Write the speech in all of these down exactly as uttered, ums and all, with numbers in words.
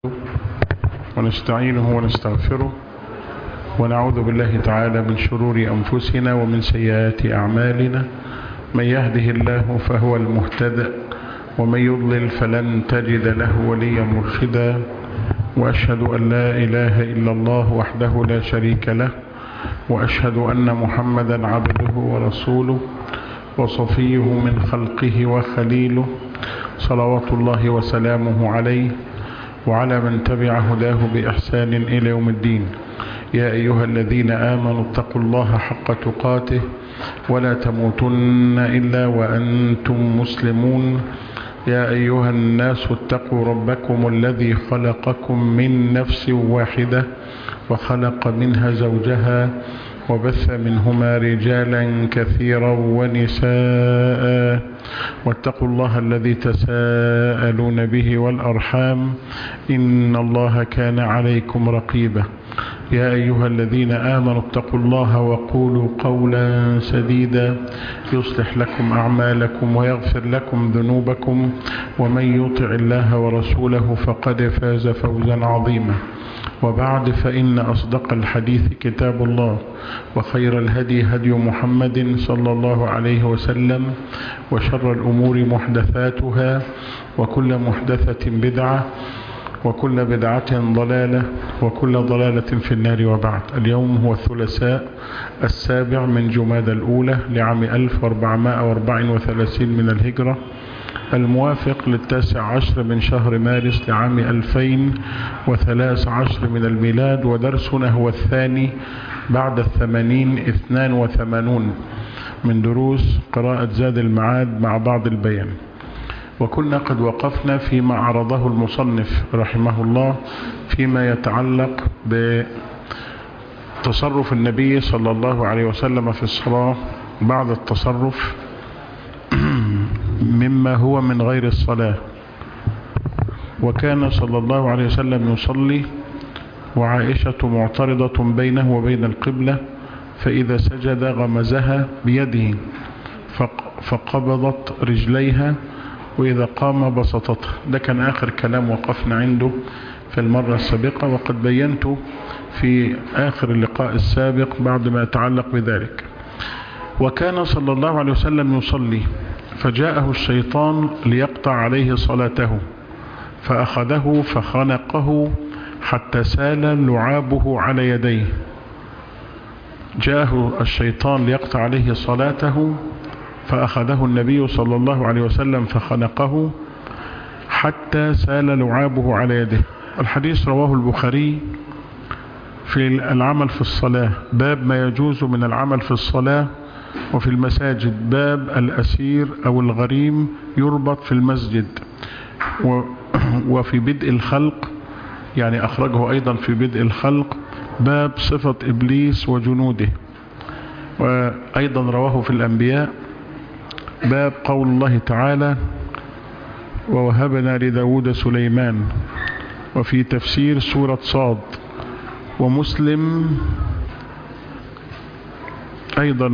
ونستعينه ونستغفره ونعوذ بالله تعالى من شرور أنفسنا ومن سيئات أعمالنا. من يهده الله فهو المهتدى ومن يضلل فلن تجد له وليا مرشدا، وأشهد أن لا إله إلا الله وحده لا شريك له، وأشهد أن محمدا عبده ورسوله وصفيه من خلقه وخليله، صلوات الله وسلامه عليه وعلى من تبع هداه بإحسان إلى يوم الدين. يا أيها الذين آمنوا اتقوا الله حق تقاته ولا تموتن إلا وأنتم مسلمون. يا أيها الناس اتقوا ربكم الذي خلقكم من نفس واحدة وخلق منها زوجها وبث منهما رجالا كثيرا ونساء، واتقوا الله الذي تساءلون به والأرحام إن الله كان عليكم رقيبا. يا أيها الذين آمنوا اتقوا الله وقولوا قولا سديدا يصلح لكم أعمالكم ويغفر لكم ذنوبكم، ومن يطع الله ورسوله فقد فاز فوزا عظيما. وبعد، فإن أصدق الحديث كتاب الله، وخير الهدي هدي محمد صلى الله عليه وسلم، وشر الأمور محدثاتها، وكل محدثة بدعة، وكل بدعة ضلالة، وكل ضلالة في النار. وبعد، اليوم هو الثلاثاء السابع من جمادى الأولى لعام ألف وأربعمائة وأربعة وثلاثين من الهجرة، الموافق للتاسع عشر من شهر مارس لعام ألفين وثلاث عشر من الميلاد. ودرسنا هو الثاني بعد الثمانين اثنان وثمانون من دروس قراءة زاد المعاد مع بعض البيان. وكنا قد وقفنا فيما عرضه المصنف رحمه الله فيما يتعلق بتصرف النبي صلى الله عليه وسلم في الصلاة بعد التصرف مما هو من غير الصلاة. وكان صلى الله عليه وسلم يصلي وعائشة معترضة بينه وبين القبلة، فإذا سجد غمزها بيده فقبضت رجليها، وإذا قام بسطتها. ده كان آخر كلام وقفنا عنده في المرة السابقة، وقد بينت في آخر اللقاء السابق بعد ما يتعلق بذلك. وكان صلى الله عليه وسلم يصلي فجاءه الشيطان ليقطع عليه صلاته، فأخذه فخنقه حتى سال لعابه على يديه. جاءه الشيطان ليقطع عليه صلاته فأخذه النبي صلى الله عليه وسلم فخنقه حتى سال لعابه على يده. الحديث رواه البخاري في العمل في الصلاة، باب ما يجوز من العمل في الصلاة وفي المساجد، باب الأسير أو الغريم يربط في المسجد، وفي بدء الخلق، يعني أخرجه أيضا في بدء الخلق، باب صفة إبليس وجنوده. وأيضا رواه في الأنبياء، باب قول الله تعالى ووهبنا لداود سليمان، وفي تفسير سورة صاد. ومسلم أيضا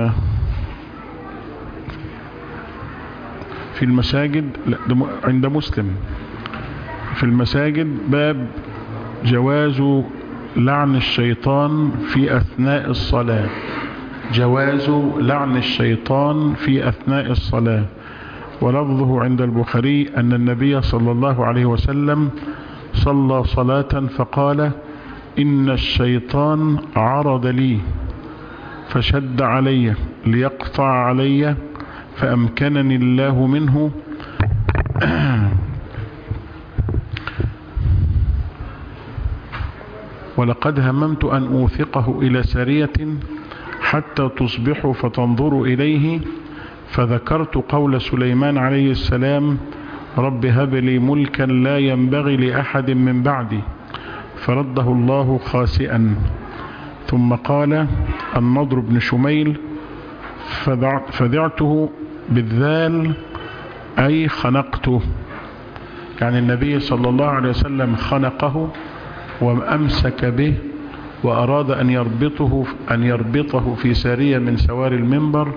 في المساجد، عند مسلم في المساجد باب جواز لعن الشيطان في أثناء الصلاة، جواز لعن الشيطان في أثناء الصلاة. ولفظه عند البخاري أن النبي صلى الله عليه وسلم صلى صلاة فقال إن الشيطان عرض لي فشد علي ليقطع علي فأمكنني الله منه ولقد هممت أن أوثقه إلى سرية حتى تصبحوا فتنظروا إليه، فذكرت قول سليمان عليه السلام رب هب لي ملكا لا ينبغي لأحد من بعدي، فرده الله خاسئا. ثم قال النضر بن شميل فذعته بالذال أي خنقته، يعني النبي صلى الله عليه وسلم خنقه وأمسك به وأراد أن يربطه, أن يربطه في سارية من سوار المنبر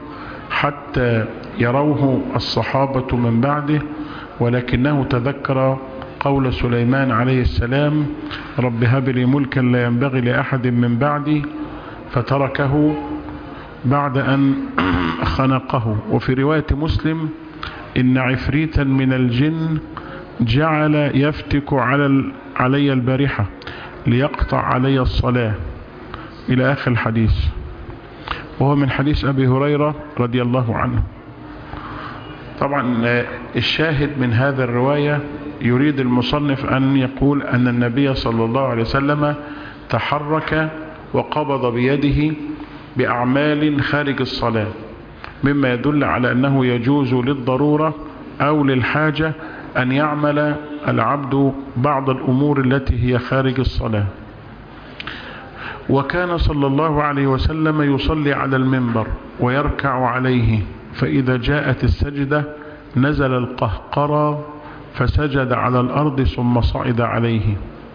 حتى يروه الصحابة من بعده، ولكنه تذكر قول سليمان عليه السلام: رب هب لي ملكا لا ينبغي لأحد من بعدي، فتركه بعد أن خنقه. وفي رواية مسلم: إن عفريتا من الجن جعل يفتك على علي البارحة ليقطع علي الصلاة، إلى آخر الحديث، وهو من حديث أبي هريرة رضي الله عنه. طبعا الشاهد من هذا الرواية يريد المصنف أن يقول أن النبي صلى الله عليه وسلم تحرك وقبض بيده بأعمال خارج الصلاة، مما يدل على أنه يجوز للضرورة أو للحاجة أن يعمل العبد بعض الأمور التي هي خارج الصلاة. وكان صلى الله عليه وسلم يصلي على المنبر ويركع عليه، فإذا جاءت السجدة نزل القهقرى فسجد على الأرض ثم صعد عليه.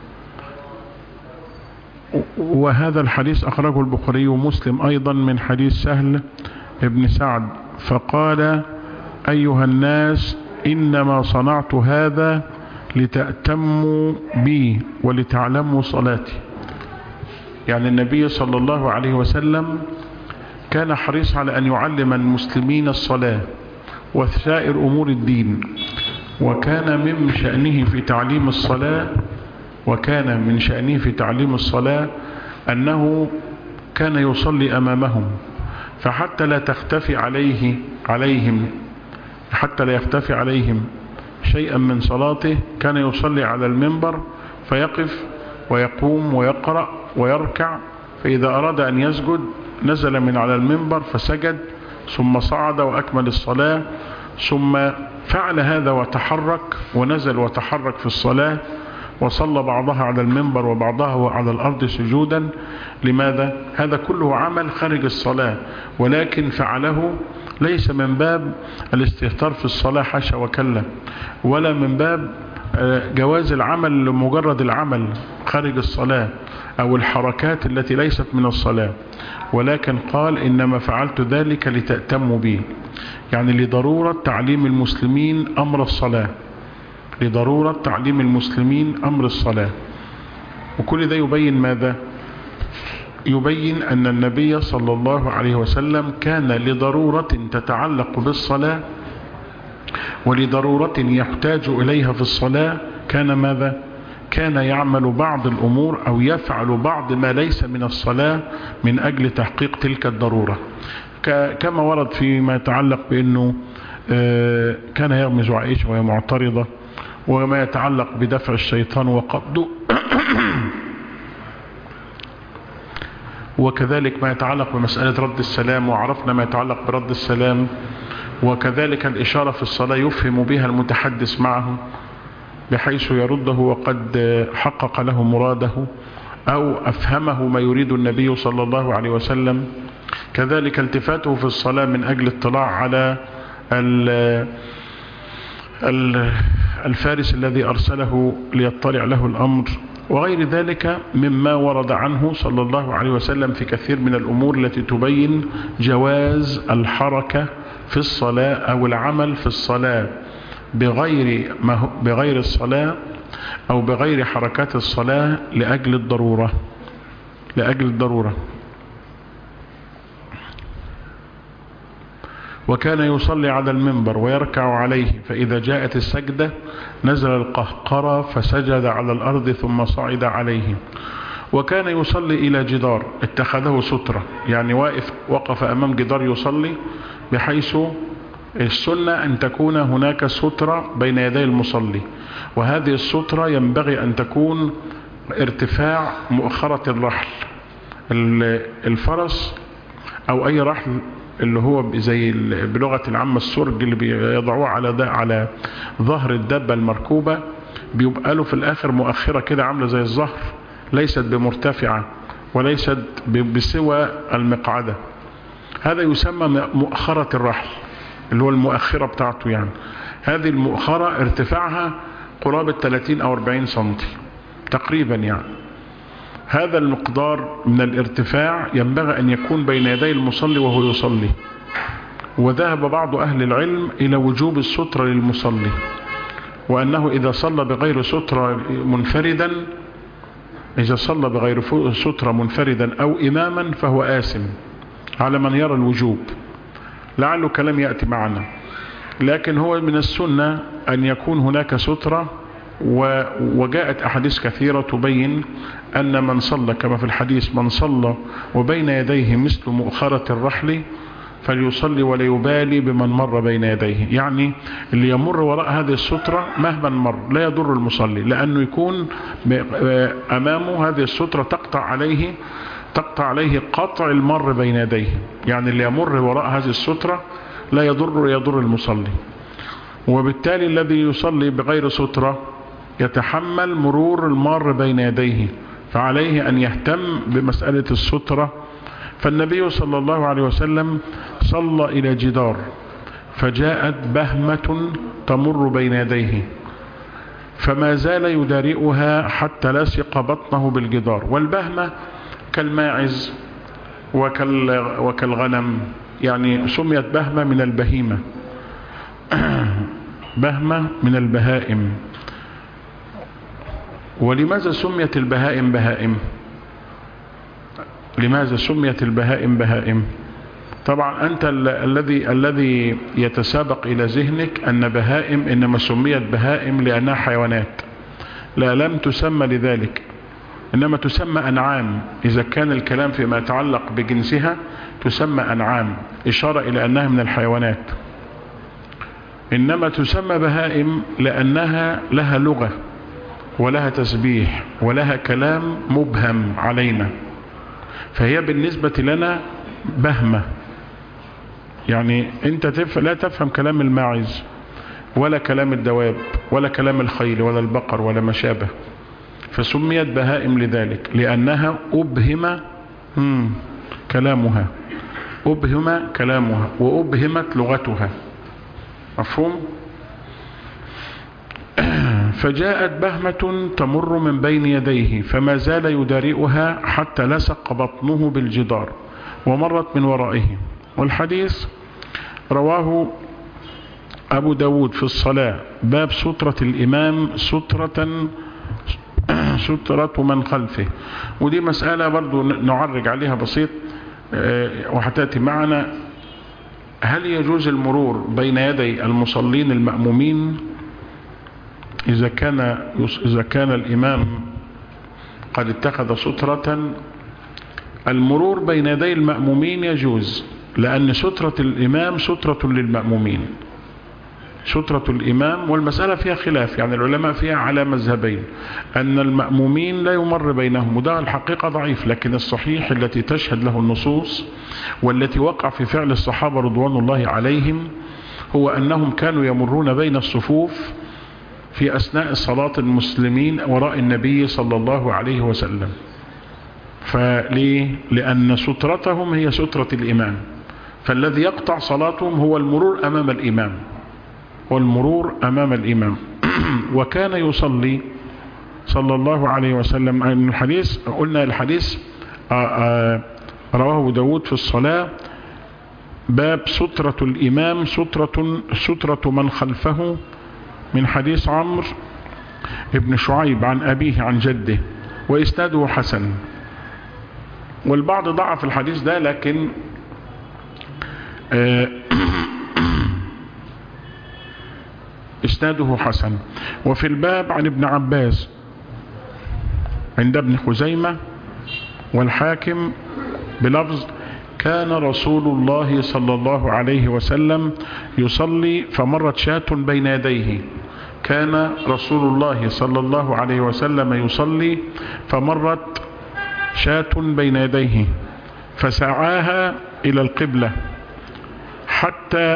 وهذا الحديث أخرجه البخاري ومسلم أيضا من حديث سهل ابن سعد، فقال: أيها الناس، إنما صنعت هذا لتأتموا بي ولتعلموا صلاتي. يعني النبي صلى الله عليه وسلم كان حريص على أن يعلم المسلمين الصلاة وسائر أمور الدين، وكان من شأنه في تعليم الصلاة وكان من شأنه في تعليم الصلاة أنه كان يصلي أمامهم، فحتى لا تختفي عليه عليهم حتى لا يختفي عليهم شيئا من صلاته كان يصلي على المنبر فيقف ويقوم ويقرأ ويركع، فإذا أراد أن يسجد نزل من على المنبر فسجد ثم صعد وأكمل الصلاة، ثم فعل هذا وتحرك ونزل وتحرك في الصلاة، وصلى بعضها على المنبر وبعضها على الأرض سجودا. لماذا؟ هذا كله عمل خارج الصلاة، ولكن فعله ليس من باب الاستهتار في الصلاة، حاشا وكلا، ولا من باب جواز العمل لمجرد العمل خارج الصلاة أو الحركات التي ليست من الصلاة، ولكن قال: إنما فعلت ذلك لتأتموا بي، يعني لضرورة تعليم المسلمين أمر الصلاة، لضرورة تعليم المسلمين أمر الصلاة. وكل ده يبين ماذا؟ يبين أن النبي صلى الله عليه وسلم كان لضرورة تتعلق بالصلاة ولضرورة يحتاج إليها في الصلاة كان ماذا؟ كان يعمل بعض الأمور أو يفعل بعض ما ليس من الصلاة من أجل تحقيق تلك الضرورة، كما ورد فيما يتعلق بأنه كان يغمز عائشة وهي معترضة، وما يتعلق بدفع الشيطان وقبضه، وكذلك ما يتعلق بمسألة رد السلام، وعرفنا ما يتعلق برد السلام، وكذلك الإشارة في الصلاة يفهم بها المتحدث معه بحيث يرده وقد حقق له مراده أو أفهمه ما يريد النبي صلى الله عليه وسلم. كذلك التفاته في الصلاة من أجل اطلاع على الفارس الذي أرسله ليطلع له الأمر، وغير ذلك مما ورد عنه صلى الله عليه وسلم في كثير من الأمور التي تبين جواز الحركة في الصلاة أو العمل في الصلاة بغير, ما بغير الصلاة أو بغير حركات الصلاة لأجل الضرورة لأجل الضرورة وكان يصلي على المنبر ويركع عليه، فإذا جاءت السجدة نزل القهقرى فسجد على الأرض ثم صعد عليه. وكان يصلي إلى جدار اتخذه سترة، يعني واقف وقف أمام جدار يصلي، بحيث السنة أن تكون هناك سترة بين يدي المصلي، وهذه السترة ينبغي أن تكون ارتفاع مؤخرة الرحل، الفرس أو أي رحل اللي هو زي بلغة العامة السرج اللي بيضعوه على على ظهر الدابة المركوبة، بيبقى له في الآخر مؤخرة كده عاملة زي الظهر، ليست بمرتفعة وليست بسوى المقعدة. هذا يسمى مؤخرة الرحل اللي هو المؤخرة بتاعته، يعني هذه المؤخرة ارتفاعها قرابة ثلاثين أو أربعين سنتي تقريبا، يعني هذا المقدار من الارتفاع ينبغي أن يكون بين يدي المصلي وهو يصلي. وذهب بعض أهل العلم إلى وجوب السترة للمصلي، وأنه إذا صلى بغير سترة منفردا إذا صلى بغير سترة منفردا أو إماما فهو آثم على من يرى الوجوب، لعله كلام يأتي معنا. لكن هو من السنة أن يكون هناك سترة، وجاءت أحاديث كثيرة تبين أن من صلى كما في الحديث من صلى وبين يديه مثل مؤخرة الرحل فليصلي ولا يبالي بمن مر بين يديه، يعني اللي يمر وراء هذه السترة مهما مر لا يضر المصلي، لأنه يكون أمامه هذه السترة تقطع عليه تقطع عليه قطع المر بين يديه، يعني اللي يمر وراء هذه السترة لا يضر يضر المصلي. وبالتالي الذي يصلي بغير سترة يتحمل مرور المار بين يديه، فعليه أن يهتم بمسألة السترة. فالنبي صلى الله عليه وسلم صلى إلى جدار فجاءت بهمة تمر بين يديه فما زال يدارئها حتى لصق بطنه بالجدار. والبهمة كالماعز وكالغنم، يعني سميت بهمة من البهيمة، بهمة من البهائم. ولماذا سميت البهائم بهائم؟ لماذا سميت البهائم بهائم؟ طبعا أنت الذي الذي يتسابق إلى ذهنك أن بهائم إنما سميت بهائم لأنها حيوانات، لا، لم تسمى لذلك، إنما تسمى أنعام. إذا كان الكلام فيما يتعلق بجنسها تسمى أنعام، إشارة إلى أنها من الحيوانات. إنما تسمى بهائم لأنها لها لغة ولها تسبيح ولها كلام مبهم علينا، فهي بالنسبة لنا بهمة. يعني أنت تف... لا تفهم كلام الماعز ولا كلام الدواب ولا كلام الخيل ولا البقر ولا ما شابه، فسميت بهائم لذلك لأنها أبهم كلامها أبهم كلامها وأبهمت لغتها. مفهوم؟ فجاءت بهمة تمر من بين يديه فما زال يدارئها حتى لصق بطنه بالجدار ومرت من ورائه. والحديث رواه أبو داود في الصلاة باب سترة الإمام سترة سترة من خلفه. ودي مسألة برضو نعرج عليها بسيط وحتاتي معنا. هل يجوز المرور بين يدي المصلين المأمومين إذا كان إذا كان الإمام قد اتخذ سترة؟ المرور بين يدي المأمومين يجوز، لأن سترة الإمام سترة للمأمومين، سترة الإمام. والمسألة فيها خلاف، يعني العلماء فيها على مذهبين، أن المأمومين لا يمر بينهم، وده الحقيقة ضعيف، لكن الصحيح التي تشهد له النصوص والتي وقع في فعل الصحابة رضوان الله عليهم هو أنهم كانوا يمرون بين الصفوف في أثناء صلاة المسلمين وراء النبي صلى الله عليه وسلم. فليه؟ لأن سترتهم هي سترة الإمام، فالذي يقطع صلاتهم هو المرور أمام الإمام والمرور أمام الإمام. وكان يصلي صلى الله عليه وسلم. الحديث قلنا الحديث رواه داود في الصلاة باب سترة الإمام سترة سترة من خلفه، من حديث عمرو ابن شعيب عن أبيه عن جده، وإسناده حسن. والبعض ضعف الحديث ده، لكن إسناده حسن. وفي الباب عن ابن عباس عند ابن خزيمة والحاكم بلفظ كان رسول الله صلى الله عليه وسلم يصلي فمرت شاة بين يديه. كان رسول الله صلى الله عليه وسلم يصلي فمرت شاة بين يديه فسعاها إلى القبلة حتى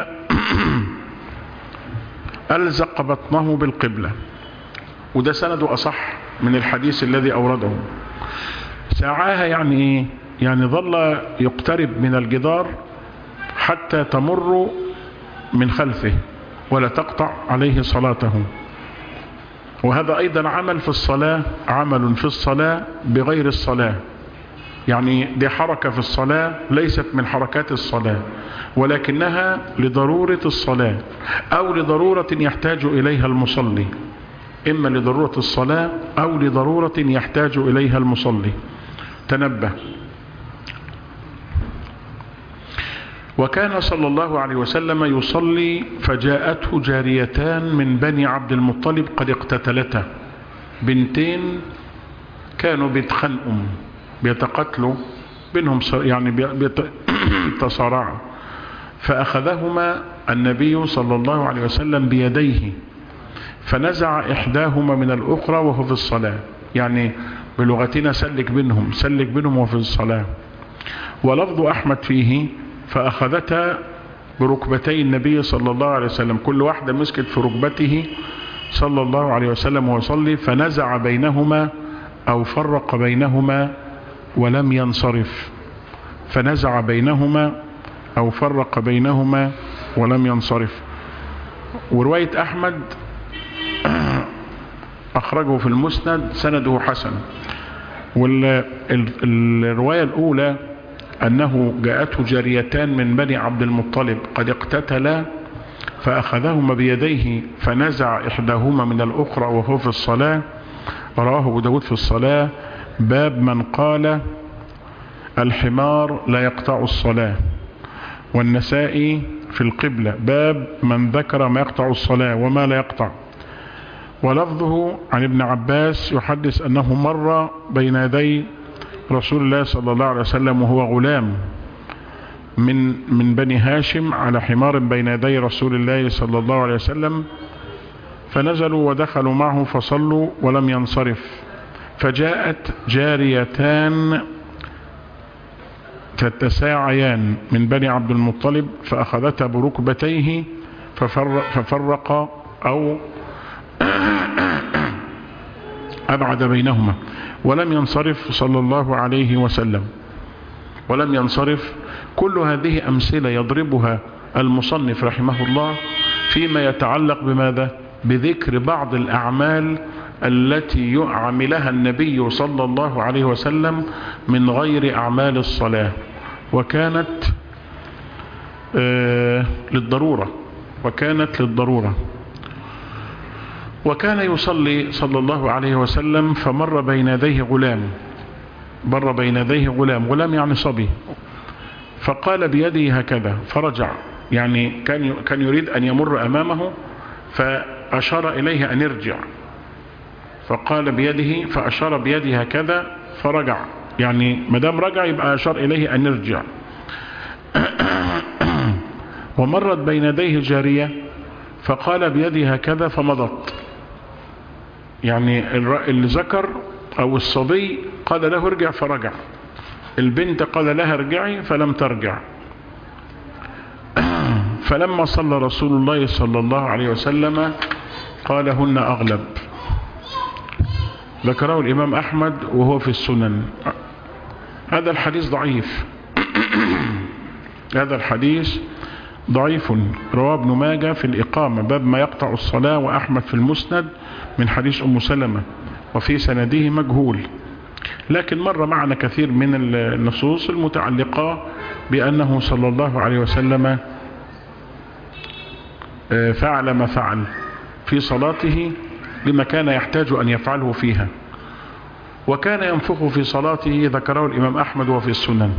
ألزق بطنه بالقبلة. وده سنده أصح من الحديث الذي أورده. سعاها يعني إيه؟ يعني ظل يقترب من الجدار حتى تمر من خلفه ولا تقطع عليه صلاته. وهذا أيضا عمل في الصلاة، عمل في الصلاة بغير الصلاة، يعني دي حركة في الصلاة ليست من حركات الصلاة، ولكنها لضرورة الصلاة أو لضرورة يحتاج إليها المصلي، إما لضرورة الصلاة أو لضرورة يحتاج إليها المصلي. تنبه. وكان صلى الله عليه وسلم يصلي فجاءته جاريتان من بني عبد المطلب قد اقتتلتا، بنتين كانوا بيتخانقوا بيتقتلوا بينهم، يعني بيتصارعوا، فأخذهما النبي صلى الله عليه وسلم بيديه فنزع إحداهما من الأخرى وهو في الصلاة، يعني بلغتنا سلك بينهم سلك بينهم وفي الصلاة. ولفظ أحمد فيه فأخذتا بركبتي النبي صلى الله عليه وسلم، كل واحدة مسكت في ركبته صلى الله عليه وسلم ويصلي، فنزع بينهما أو فرق بينهما ولم ينصرف، فنزع بينهما أو فرق بينهما ولم ينصرف. ورواية أحمد أخرجه في المسند سنده حسن. والرواية الأولى أنه جاءته جاريتان من بني عبد المطلب قد اقتتلا فأخذهما بيديه فنزع إحداهما من الأخرى وهو في الصلاة، رواه أبو داود في الصلاة باب من قال الحمار لا يقطع الصلاة، والنسائي في القبلة باب من ذكر ما يقطع الصلاة وما لا يقطع. ولفظه عن ابن عباس يحدث أنه مر بين يدي رسول الله صلى الله عليه وسلم وهو غلام من من بني هاشم على حمار بين يدي رسول الله صلى الله عليه وسلم، فنزلوا ودخلوا معه فصلوا ولم ينصرف، فجاءت جاريتان تتساعيان من بني عبد المطلب فأخذتا بركبتيه ففرق, ففرق أو أبعد بينهما ولم ينصرف صلى الله عليه وسلم، ولم ينصرف. كل هذه أمثلة يضربها المصنف رحمه الله فيما يتعلق بماذا؟ بذكر بعض الأعمال التي يعملها النبي صلى الله عليه وسلم من غير أعمال الصلاة، وكانت آه للضرورة وكانت للضرورة وكان يصلي صلى الله عليه وسلم فمر بين يديه غلام مر بين يديه غلام غلام يعني صبي، فقال بيده هكذا فرجع، يعني كان كان يريد أن يمر أمامه فأشار إليه أن يرجع، فقال بيده فأشار بيده هكذا فرجع، يعني مدام رجع يبقى أشار إليه أن يرجع. ومرت بين يديه جارية فقال بيده هكذا فمضت، يعني اللي ذكر أو الصبي قال له ارجع فرجع، البنت قال لها ارجعي فلم ترجع. فلما صلى رسول الله صلى الله عليه وسلم قال هن أغلب. ذكره الإمام أحمد وهو في السنن. هذا الحديث ضعيف هذا الحديث ضعيف. رواه ابن ماجه في الإقامة باب ما يقطع الصلاة، وأحمد في المسند من حديث أم سلمة، وفي سنده مجهول. لكن مر معنا كثير من النصوص المتعلقة بأنه صلى الله عليه وسلم فعل ما فعل في صلاته لما كان يحتاج أن يفعله فيها، وكان ينفخ في صلاته، ذكره الإمام أحمد وفي السنن.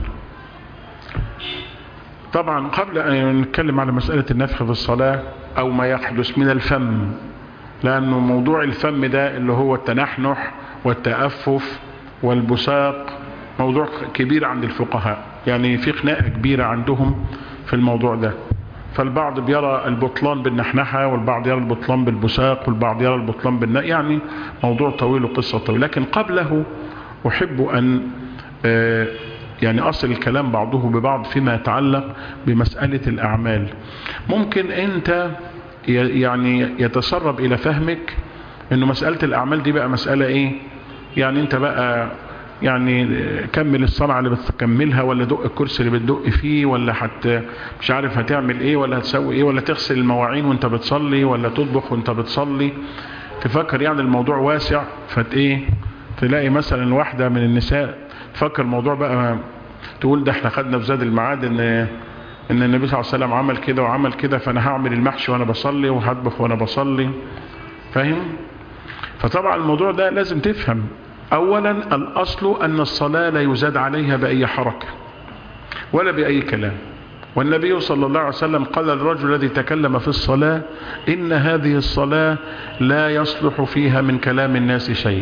طبعا قبل أن نتكلم على مسألة النفخ في الصلاة أو ما يحدث من الفم، لأنه موضوع الفم ده اللي هو التنحنح والتأفف والبساق موضوع كبير عند الفقهاء، يعني في خناقة كبيرة عندهم في الموضوع ده، فالبعض بيرى البطلان بالنحنحة والبعض يرى البطلان بالبساق والبعض يرى البطلان بالنق، يعني موضوع طويل وقصة طويلة. لكن قبله أحب أن يعني أصل الكلام بعضه ببعض فيما يتعلق بمسألة الأعمال. ممكن أنت يعني يتسرب إلى فهمك أنه مسألة الأعمال دي بقى مسألة إيه، يعني أنت بقى يعني كمل الصلاة اللي بتكملها، ولا دق الكرسي اللي بتدق فيه، ولا حتى مش عارف هتعمل ايه، ولا هتسوي ايه، ولا تغسل المواعين وانت بتصلي، ولا تطبخ وانت بتصلي. تفكر يعني الموضوع واسع فت ايه تلاقي مثلا واحدة من النساء تفكر الموضوع بقى، تقول ده احنا خدنا في زاد المعاد ان ان النبي صلى الله عليه وسلم عمل كده وعمل كده، فانا هعمل المحشي وانا بصلي وهطبخ وانا بصلي. فاهم؟ فطبعا الموضوع ده لازم تفهم. اولا الاصل ان الصلاة لا يزاد عليها باي حركة ولا باي كلام. والنبي صلى الله عليه وسلم قال للرجل الذي تكلم في الصلاة: إن هذه الصلاة لا يصلح فيها من كلام الناس شيء.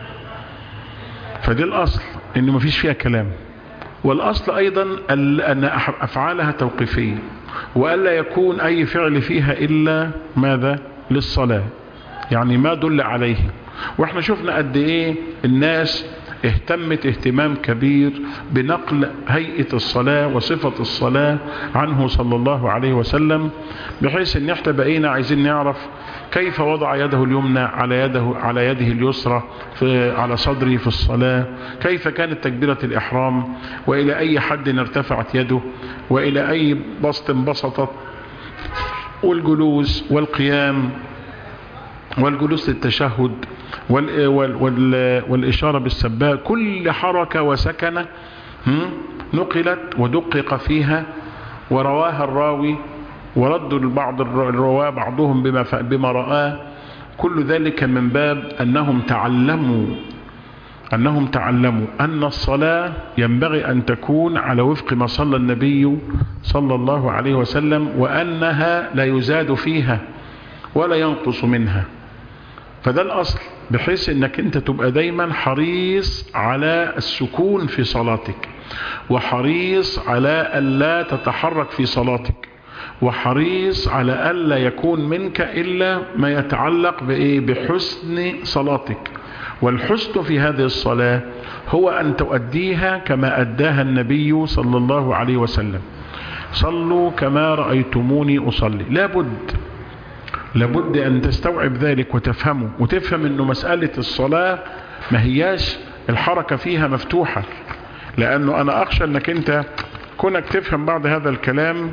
فدي الأصل، إنه ما فيش فيها كلام. والأصل أيضا أن أفعالها توقيفية، وألا يكون أي فعل فيها إلا ماذا؟ للصلاة، يعني ما دل عليه. وإحنا شفنا قد إيه الناس اهتمت اهتمام كبير بنقل هيئة الصلاة وصفة الصلاة عنه صلى الله عليه وسلم، بحيث ان احنا بقينا عايزين نعرف كيف وضع يده اليمنى على يده على يده اليسرى في على صدره في الصلاة، كيف كانت تكبيرة الإحرام، وإلى أي حد ارتفعت يده، وإلى أي بسط انبسطت، والجلوس والقيام والجلوس للتشهد وال وال وال والإشارة بالسباب. كل حركة وسكنة نقلت ودقق فيها ورواها الراوي، ورد البعض الرواة بعضهم بما بما رآه. كل ذلك من باب أنهم تعلموا أنهم تعلموا أن الصلاة ينبغي أن تكون على وفق ما صلى النبي صلى الله عليه وسلم، وأنها لا يزاد فيها ولا ينقص منها. فده الأصل، بحيث أنك أنت تبقى دايما حريص على السكون في صلاتك، وحريص على ألا تتحرك في صلاتك، وحريص على ألا يكون منك إلا ما يتعلق بإيه؟ بحسن صلاتك. والحسن في هذه الصلاة هو أن تؤديها كما أداها النبي صلى الله عليه وسلم: صلوا كما رأيتموني أصلي. لابد لابد أن تستوعب ذلك وتفهمه، وتفهم أنه مسألة الصلاة ما هياش الحركة فيها مفتوحة. لأنه أنا أخشى أنك أنت كونك تفهم بعض هذا الكلام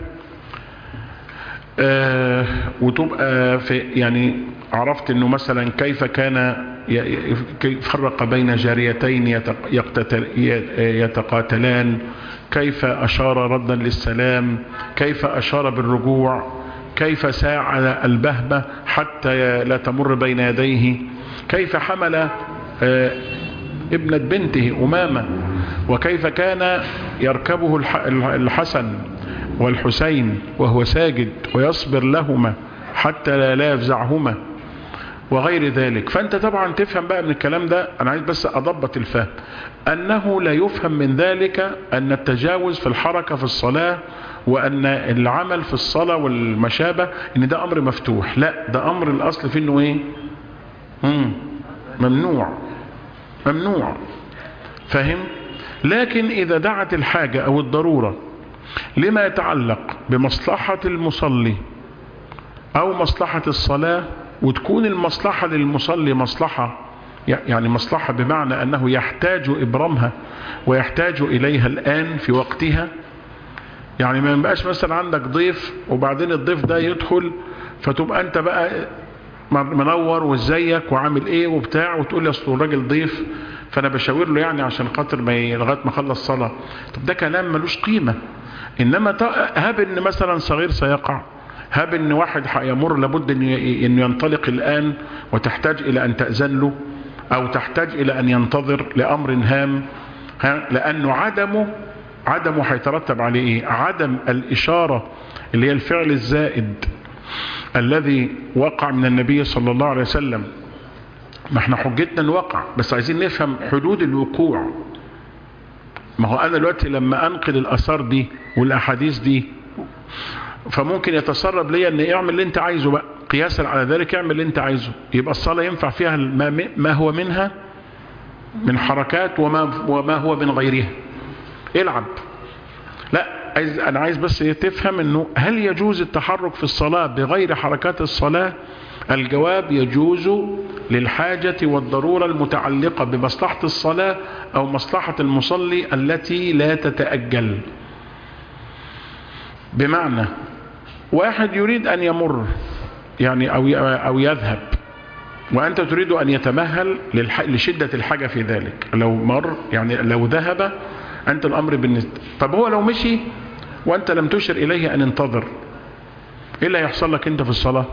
آه وتبقى في يعني عرفت أنه مثلا كيف كان يفرق بين جاريتين يتقاتلان، كيف أشار ردا للسلام، كيف أشار بالرجوع، كيف ساعد البهبة حتى لا تمر بين يديه، كيف حمل آه ابنة بنته أمامة، وكيف كان يركبه الحسن والحسين وهو ساجد ويصبر لهما حتى لا يفزعهما، وغير ذلك. فأنت طبعا تفهم بقى من الكلام ده، أنا عايز بس أضبط الفهم، أنه لا يفهم من ذلك أن التجاوز في الحركة في الصلاة وأن العمل في الصلاة والمشابه إن ده أمر مفتوح. لا، ده أمر الأصل فيه إنه إيه؟ مم. ممنوع ممنوع. فهم؟ لكن إذا دعت الحاجة أو الضرورة لما يتعلق بمصلحة المصلي أو مصلحة الصلاة، وتكون المصلحة للمصلي مصلحة يعني مصلحة بمعنى أنه يحتاج إبرامها ويحتاج إليها الآن في وقتها، يعني ما يبقاش مثلا عندك ضيف وبعدين الضيف ده يدخل فتبقى أنت بقى منور وازيك وعامل ايه وبتاع، وتقول لي اصل الراجل ضيف فانا بشاور له يعني عشان خاطر ما لغايه ما اخلص صلاه. طب ده كلام ملوش قيمه. انما هاب ان مثلا صغير سيقع، هاب ان واحد هيمر لابد انه ينطلق الان وتحتاج الى ان تأذن له، او تحتاج الى ان ينتظر لامر هام، لانه عدمه عدمه هيترتب عليه ايه؟ عدم الاشاره اللي هي الفعل الزائد الذي وقع من النبي صلى الله عليه وسلم. ما احنا حجتنا الوقع، بس عايزين نفهم حدود الوقوع. ما هو انا دلوقتي لما انقل الاثار دي والاحاديث دي فممكن يتسرب لي ان اعمل اللي انت عايزه بقى، قياسا على ذلك اعمل اللي انت عايزه، يبقى الصلاة ينفع فيها ما هو منها من حركات وما, وما هو من غيرها. العب. لا، عايز انا عايز بس تفهم انه هل يجوز التحرك في الصلاة بغير حركات الصلاة؟ الجواب يجوز للحاجة والضرورة المتعلقة بمصلحة الصلاة او مصلحة المصلي التي لا تتأجل. بمعنى واحد يريد ان يمر يعني او او يذهب، وأنت تريد أن يتمهل لشدة الحاجة في ذلك، لو مر يعني لو ذهب أنت الأمر بالنسبة. طب هو لو مشي وأنت لم تشر إليه أن انتظر، إيه اللي هيحصل لك أنت في الصلاة؟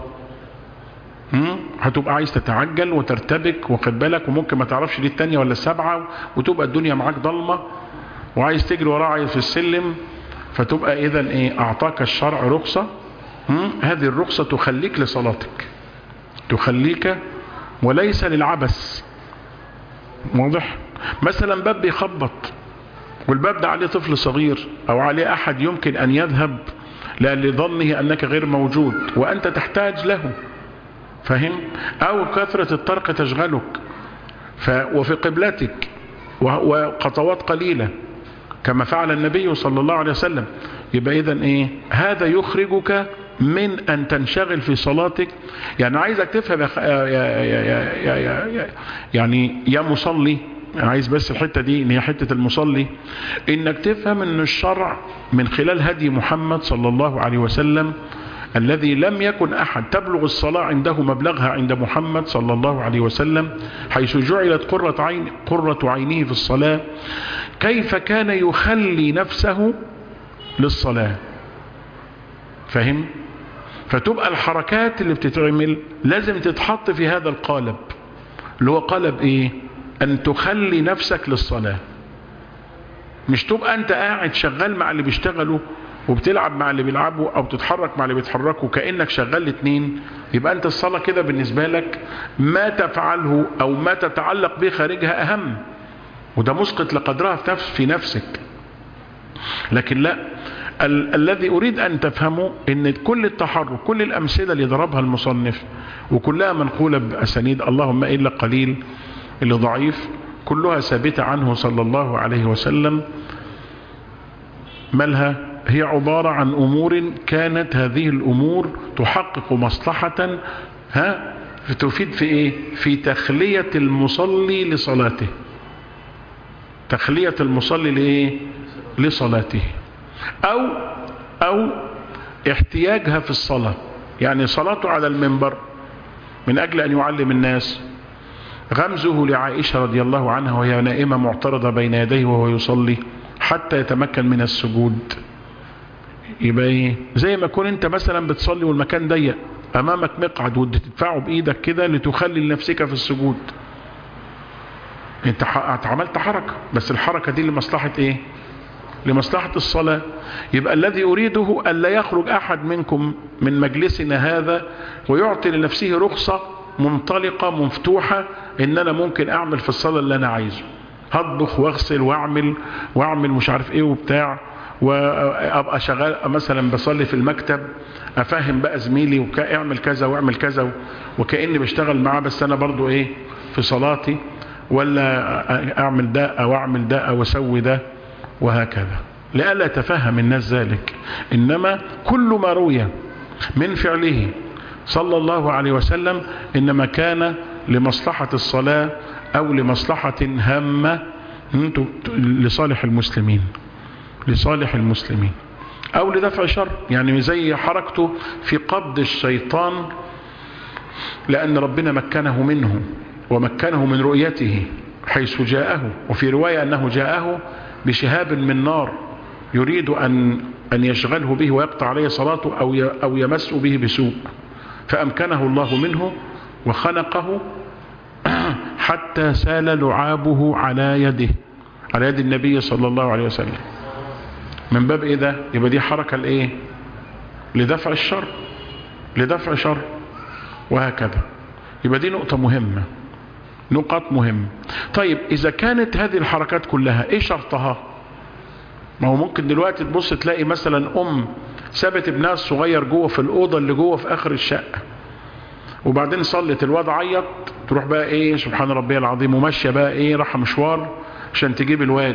هتبقى عايز تتعجل وترتبك واخد بالك، وممكن ما تعرفش دي التانية ولا السبعة، وتبقى الدنيا معاك ضلمة وعايز تجري وراه عايز في السلم. فتبقى إذن إيه؟ أعطاك الشرع رخصة، هذه الرخصة تخليك لصلاتك، تخليك وليس للعبث. واضح؟ مثلا باب بيخبط والباب ده عليه طفل صغير أو عليه أحد يمكن أن يذهب لظنه أنك غير موجود وأنت تحتاج له، فهم؟ أو كثرة الطرق تشغلك ف... وفي قبلتك وخطوات قليلة كما فعل النبي صلى الله عليه وسلم. يبقى إذن إيه؟ هذا يخرجك من أن تنشغل في صلاتك. يعني عايزك تفهم يا يا يا يا يا يا يعني يا مصلي، عايز بس الحتة دي ان هي حتة المصلي، انك تفهم ان الشرع من خلال هدي محمد صلى الله عليه وسلم الذي لم يكن احد تبلغ الصلاة عنده مبلغها عند محمد صلى الله عليه وسلم، حيث جعلت قرة عين قرة عينه في الصلاة، كيف كان يخلي نفسه للصلاة. فهم؟ فتبقى الحركات اللي بتتعمل لازم تتحط في هذا القالب، اللي هو قالب ايه؟ ان تخلي نفسك للصلاة. مش تبقى انت قاعد شغال مع اللي بيشتغلوا وبتلعب مع اللي بيلعبوا او تتحرك مع اللي بيتحركوا كأنك شغال الاثنين. يبقى انت الصلاة كده بالنسبة لك ما تفعله او ما تتعلق به خارجها اهم، وده مسقط لقدرها في نفس في نفسك. لكن لا، ال الذي أريد أن تفهمه إن كل التحرك، كل الأمثلة اللي ضربها المصنف وكلها منقولة بأسانيد اللهم إلا قليل اللي ضعيف، كلها ثابتة عنه صلى الله عليه وسلم. مالها؟ هي عبارة عن أمور كانت هذه الأمور تحقق مصلحة، ها تفيد في إيه؟ في تخلية المصلي لصلاته، تخلية المصلي لإيه؟ لصلاته، أو أو احتياجها في الصلاة. يعني صلاته على المنبر من أجل أن يعلم الناس، غمزه لعائشة رضي الله عنها وهي نائمة معترضة بين يديه وهو يصلي حتى يتمكن من السجود. يبقى ايه؟ زي ما كون انت مثلا بتصلي والمكان ضيق، امامك مقعد وتدفعه بايدك كده لتخلي لنفسك في السجود، انت عملت حركة، بس الحركة دي لمصلحة ايه؟ لمصلحة الصلاة. يبقى الذي أريده أن لا يخرج أحد منكم من مجلسنا هذا ويعطي لنفسه رخصة منطلقة مفتوحة إن أنا ممكن أعمل في الصلاة اللي أنا عايزه، هطبخ واغسل واعمل واعمل مش عارف ايه وبتاع، وابقى شغال مثلا بصلي في المكتب افهم بقى زميلي واعمل كذا واعمل كذا وكأني بشتغل معاه بس انا برضو ايه في صلاتي، ولا اعمل ده او اعمل ده او اسوي ده وهكذا، لألا تفهم الناس ذلك. انما كل ما روي من فعله صلى الله عليه وسلم انما كان لمصلحة الصلاة او لمصلحة هامة لصالح المسلمين، لصالح المسلمين او لدفع شر. يعني زي حركته في قبض الشيطان، لان ربنا مكنه منه ومكنه من رؤيته حيث جاءه، وفي رواية انه جاءه بشهاب من نار يريد ان ان يشغله به ويقطع عليه صلاته او او يمس به بسوء، فامكنه الله منه وخنقه حتى سال لعابه على يده، على يد النبي صلى الله عليه وسلم. من باب ايه ده؟ يبقى دي حركة لايه؟ لدفع الشر، لدفع شر وهكذا. يبقى دي نقطة مهمة، نقاط مهمة. طيب اذا كانت هذه الحركات كلها ايه شرطها؟ ما هو ممكن دلوقتي تبص تلاقي مثلا ام سابت ابنها الصغير جوه في الاوضه اللي جوه في اخر الشقه، وبعدين صلت الواد عيط، تروح بقى ايه سبحان ربي العظيم وماشيه بقى ايه رايحه مشوار عشان تجيب الواد.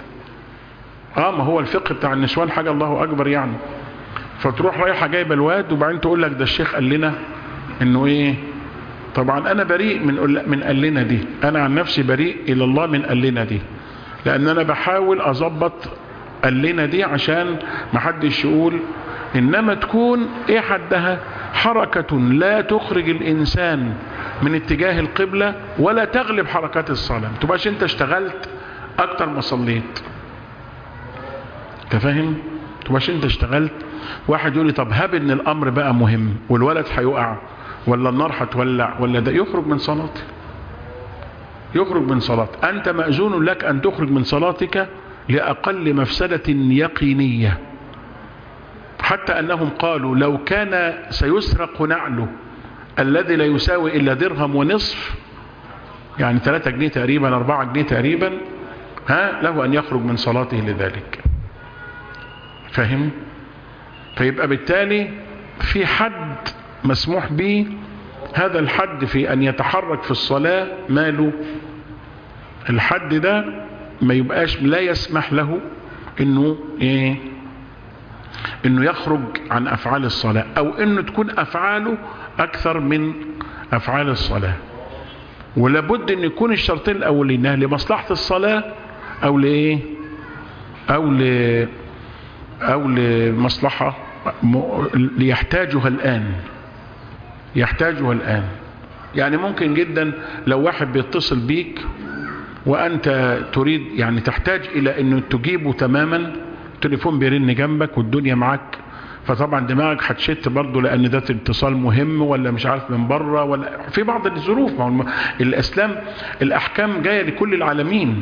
اه ما هو الفقه بتاع النسوان حاجه الله اكبر يعني. فتروح رايحه جايبه الواد وبعدين تقول لك ده الشيخ قال لنا انه ايه. طبعا انا بريء من من قال لنا دي، انا عن نفسي بريء الى الله من قال لنا دي، لان انا بحاول اظبط قال لنا دي عشان ما حدش يقول. انما تكون ايه حدها؟ حركة لا تخرج الانسان من اتجاه القبلة ولا تغلب حركات الصلاة. ما تبقاش انت اشتغلت اكتر ما صليت. انت فاهم؟ ما تبقاش انت اشتغلت. واحد يقول لي طب هب ان الامر بقى مهم والولد هيقع ولا النار هتولع ولا ده، يخرج من صلاته. يخرج من صلاتك. انت مأذون لك ان تخرج من صلاتك لأقل مفسدة يقينية، حتى أنهم قالوا لو كان سيسرق نعله الذي لا يساوي إلا درهم ونصف، يعني ثلاثة جنيه تقريبا أربعة جنيه تقريبا، ها له أن يخرج من صلاته لذلك. فهم؟ فيبقى بالتالي في حد مسموح به، هذا الحد في أن يتحرك في الصلاة ماله؟ الحد ده ما يبقاش لا يسمح له انه ايه انه يخرج عن افعال الصلاة، او انه تكون افعاله اكثر من افعال الصلاة. ولابد ان يكون الشرطين الاولين لمصلحة الصلاة او لايه او ل او لمصلحة ليحتاجها الان يحتاجها الان. يعني ممكن جدا لو واحد بيتصل بيك وأنت تريد يعني تحتاج إلى أنه تجيبه تماما، التليفون بيرن جنبك والدنيا معك، فطبعا دماغك هتشت برضه لأن ده اتصال مهم ولا مش عارف من بره ولا في بعض الظروف. ما هو الإسلام الأحكام جاية لكل العالمين.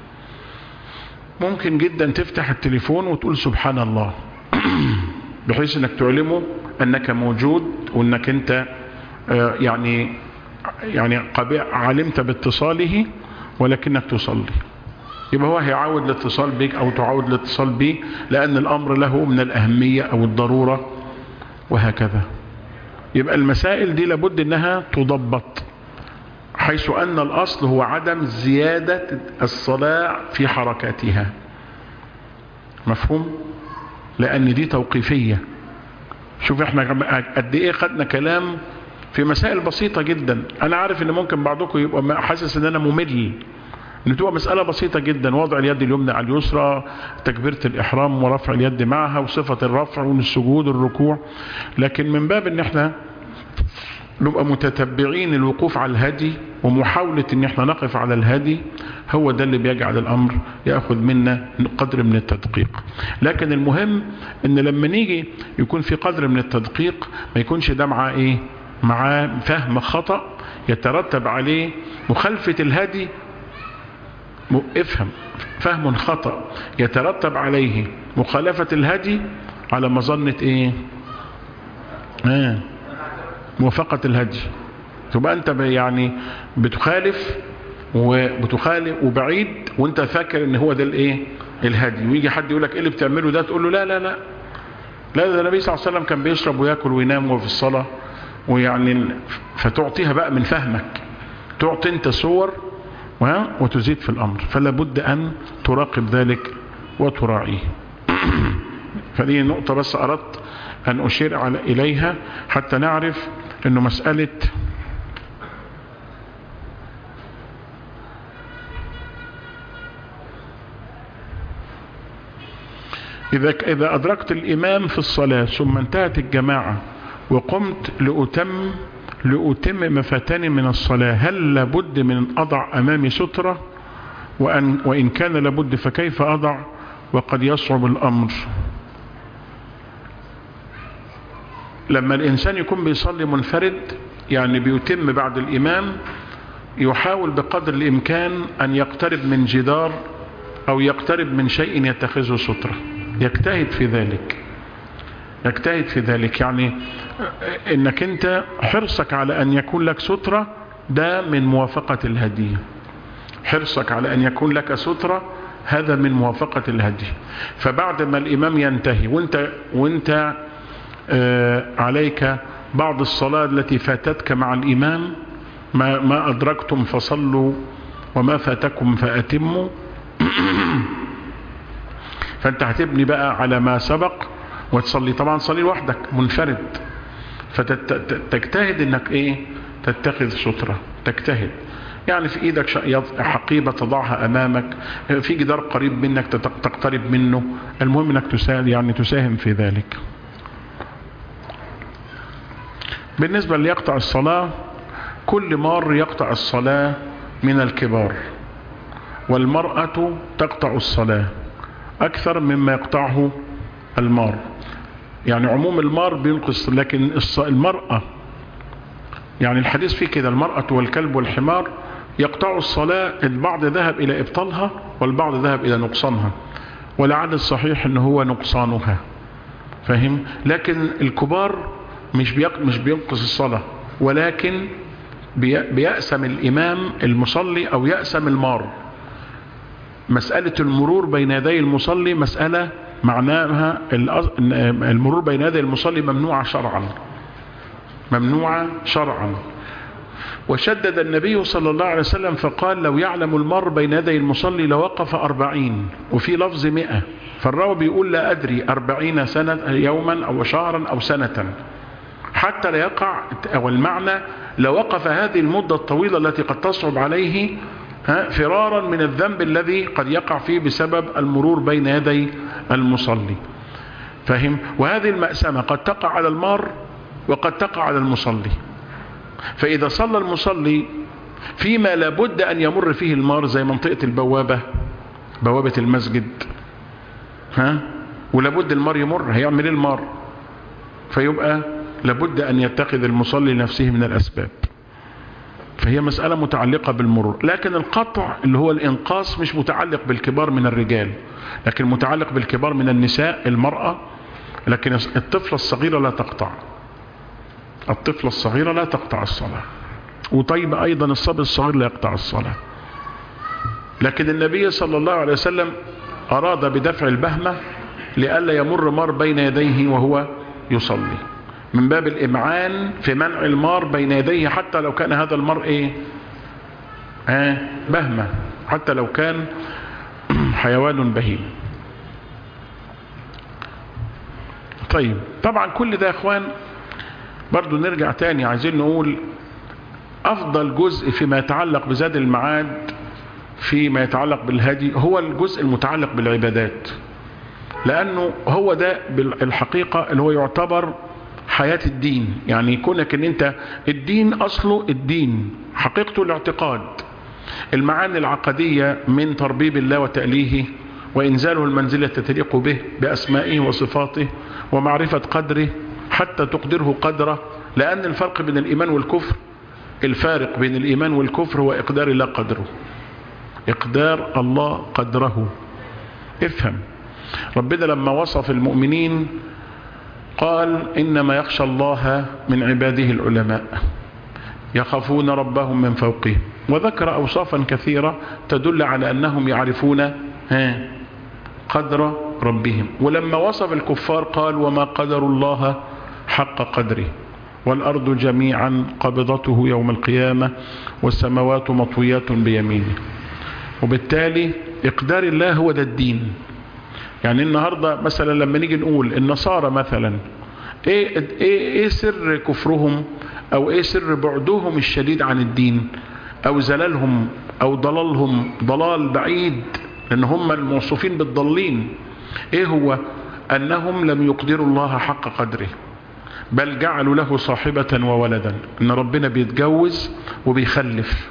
ممكن جدا تفتح التليفون وتقول سبحان الله بحيث أنك تعلمه أنك موجود وأنك أنت يعني يعني علمت باتصاله ولكنك تصلي. يبقى هو هيعود الاتصال بك او تعود الاتصال به لان الامر له من الاهمية او الضرورة وهكذا. يبقى المسائل دي لابد انها تضبط، حيث ان الاصل هو عدم زيادة الصلاة في حركاتها. مفهوم؟ لان دي توقيفية. شوف احنا قد ايه خدنا كلام في مسائل بسيطة جدا. انا عارف ان ممكن بعضكم يبقى حاسس ان انا ممل، ان تبقى مسألة بسيطة جدا، وضع اليد اليمنى على اليسرى، تكبيرة الاحرام ورفع اليد معها وصفة الرفع والسجود والركوع. لكن من باب ان احنا نبقى متتبعين الوقوف على الهدي ومحاولة ان احنا نقف على الهدي، هو ده اللي بيجعل الامر يأخذ منا قدر من التدقيق. لكن المهم ان لما نيجي يكون في قدر من التدقيق ما يكونش ده مع ايه مع فهم خطأ يترتب عليه مخالفة الهدي. افهم، فهم خطأ يترتب عليه مخالفة الهدي على مظنة ايه آه. موافقة الهدي. تبقى انت يعني بتخالف وبتخالف وبعيد وانت فاكر ان هو ده الايه الهدي، ويجي حد يقول لك ايه اللي بتعمله ده، تقول له لا لا لا لا ده النبي صلى الله عليه وسلم كان بيشرب وياكل وينام وفي الصلاة. ويعني فتعطيها بقى من فهمك، تعطي انت صور وتزيد في الامر، فلا بد ان تراقب ذلك وتراعيه. فدي نقطة بس اردت ان اشير على اليها حتى نعرف انه مسألة إذا إذا أدركت الإمام في الصلاة ثم انتهت الجماعة وقمت لأتم لأتم مفاتني من الصلاة، هل لابد من أن أضع أمامي سترة؟ وأن وإن كان لابد فكيف أضع وقد يصعب الأمر؟ لما الإنسان يكون بيصلي منفرد يعني بيتم بعد الإمام، يحاول بقدر الإمكان أن يقترب من جدار أو يقترب من شيء يتخذه سترة، يجتهد في ذلك يجتهد في ذلك يعني انك انت حرصك على ان يكون لك سترة ده من موافقة الهدي. حرصك على ان يكون لك سترة هذا من موافقة الهدي. فبعد ما الامام ينتهي وانت وانت آه عليك بعض الصلاة التي فاتتك مع الامام، ما, ما ادركتم فصلوا وما فاتكم فاتموا فانت هتبني بقى على ما سبق وتصلي. طبعا صلي لوحدك منفرد، فتجتهد انك ايه تتخذ سترة، تجتهد يعني في ايدك حقيبة تضعها امامك، في جدار قريب منك تقترب منه، المهم انك تساعد يعني تساهم في ذلك. بالنسبة اللي يقطع الصلاة كل مار يقطع الصلاة من الكبار، والمرأة تقطع الصلاة أكثر مما يقطعه المار. يعني عموم المار بينقص، لكن المرأة يعني الحديث فيه كده، المرأة والكلب والحمار يقطع الصلاة، البعض ذهب إلى إبطالها والبعض ذهب إلى نقصانها، ولعل الصحيح أنه هو نقصانها، فهم؟ لكن الكبار مش مش بينقص الصلاة، ولكن بيأسم الإمام المصلي أو يأسم المار. مسألة المرور بين يدي المصلي مسألة معناها المرور بين يدي المصلي ممنوعة شرعا، ممنوعة شرعا. وشدد النبي صلى الله عليه وسلم فقال: لو يعلم المر بين يدي المصلي لوقف أربعين، وفي لفظ مئة. فالراوي بيقول: لا أدري أربعين سنة يوما أو شهرا أو سنة، حتى لا يقع. أو المعنى لوقف هذه المدة الطويلة التي قد تصعب عليه فرارا من الذنب الذي قد يقع فيه بسبب المرور بين يدي المصلي، فهم؟ وهذه المأسمة قد تقع على المار وقد تقع على المصلي. فإذا صلى المصلي فيما لابد أن يمر فيه المار، زي منطقة البوابة، بوابة المسجد، ها، ولابد المار يمر، هيعمل المار؟ فيبقى لابد أن يتخذ المصلي لنفسه من الأسباب. فهي مسألة متعلقة بالمرور. لكن القطع اللي هو الإنقاص مش متعلق بالكبار من الرجال، لكن متعلق بالكبار من النساء، المرأة. لكن الطفلة الصغيرة لا تقطع، الطفلة الصغيرة لا تقطع الصلاة. وطيب أيضا الصبي الصغير لا يقطع الصلاة. لكن النبي صلى الله عليه وسلم أراد بدفع البهمة لئلا يمر مار بين يديه وهو يصلي، من باب الإمعان في منع المار بين يديه، حتى لو كان هذا المار إيه؟ آه بهمة، حتى لو كان حيوان بهيم. طيب طبعا كل ده يا اخوان برضو نرجع تاني، عايزين نقول افضل جزء فيما يتعلق بزاد المعاد فيما يتعلق بالهدي هو الجزء المتعلق بالعبادات، لانه هو ده بالحقيقة اللي هو يعتبر حياة الدين. يعني يكونك ان انت الدين اصله الدين حقيقته الاعتقاد، المعاني العقدية من تربيب الله وتأليهه وإنزاله المنزلة تتليق به بأسمائه وصفاته ومعرفة قدره حتى تقدره قدره. لأن الفرق بين الإيمان والكفر، الفارق بين الإيمان والكفر هو إقدار الله قدره، إقدار الله قدره. افهم، ربنا لما وصف المؤمنين قال: إنما يخشى الله من عباده العلماء يخافون ربهم من فوقهم، وذكر أوصافا كثيرة تدل على أنهم يعرفون قدر ربهم. ولما وصف الكفار قال: وما قدر الله حق قدره والأرض جميعا قبضته يوم القيامة والسماوات مطويات بيمينه. وبالتالي إقدار الله هو ده الدين. يعني النهاردة مثلا لما نيجي نقول النصارى مثلا ايه, إيه, إيه سر كفرهم او ايه سر بعدهم الشديد عن الدين او زلالهم او ضلالهم ضلال بعيد، لان هم الموصوفين بالضالين. ايه هو؟ انهم لم يقدروا الله حق قدره، بل جعلوا له صاحبة وولدا، ان ربنا بيتجوز وبيخلف،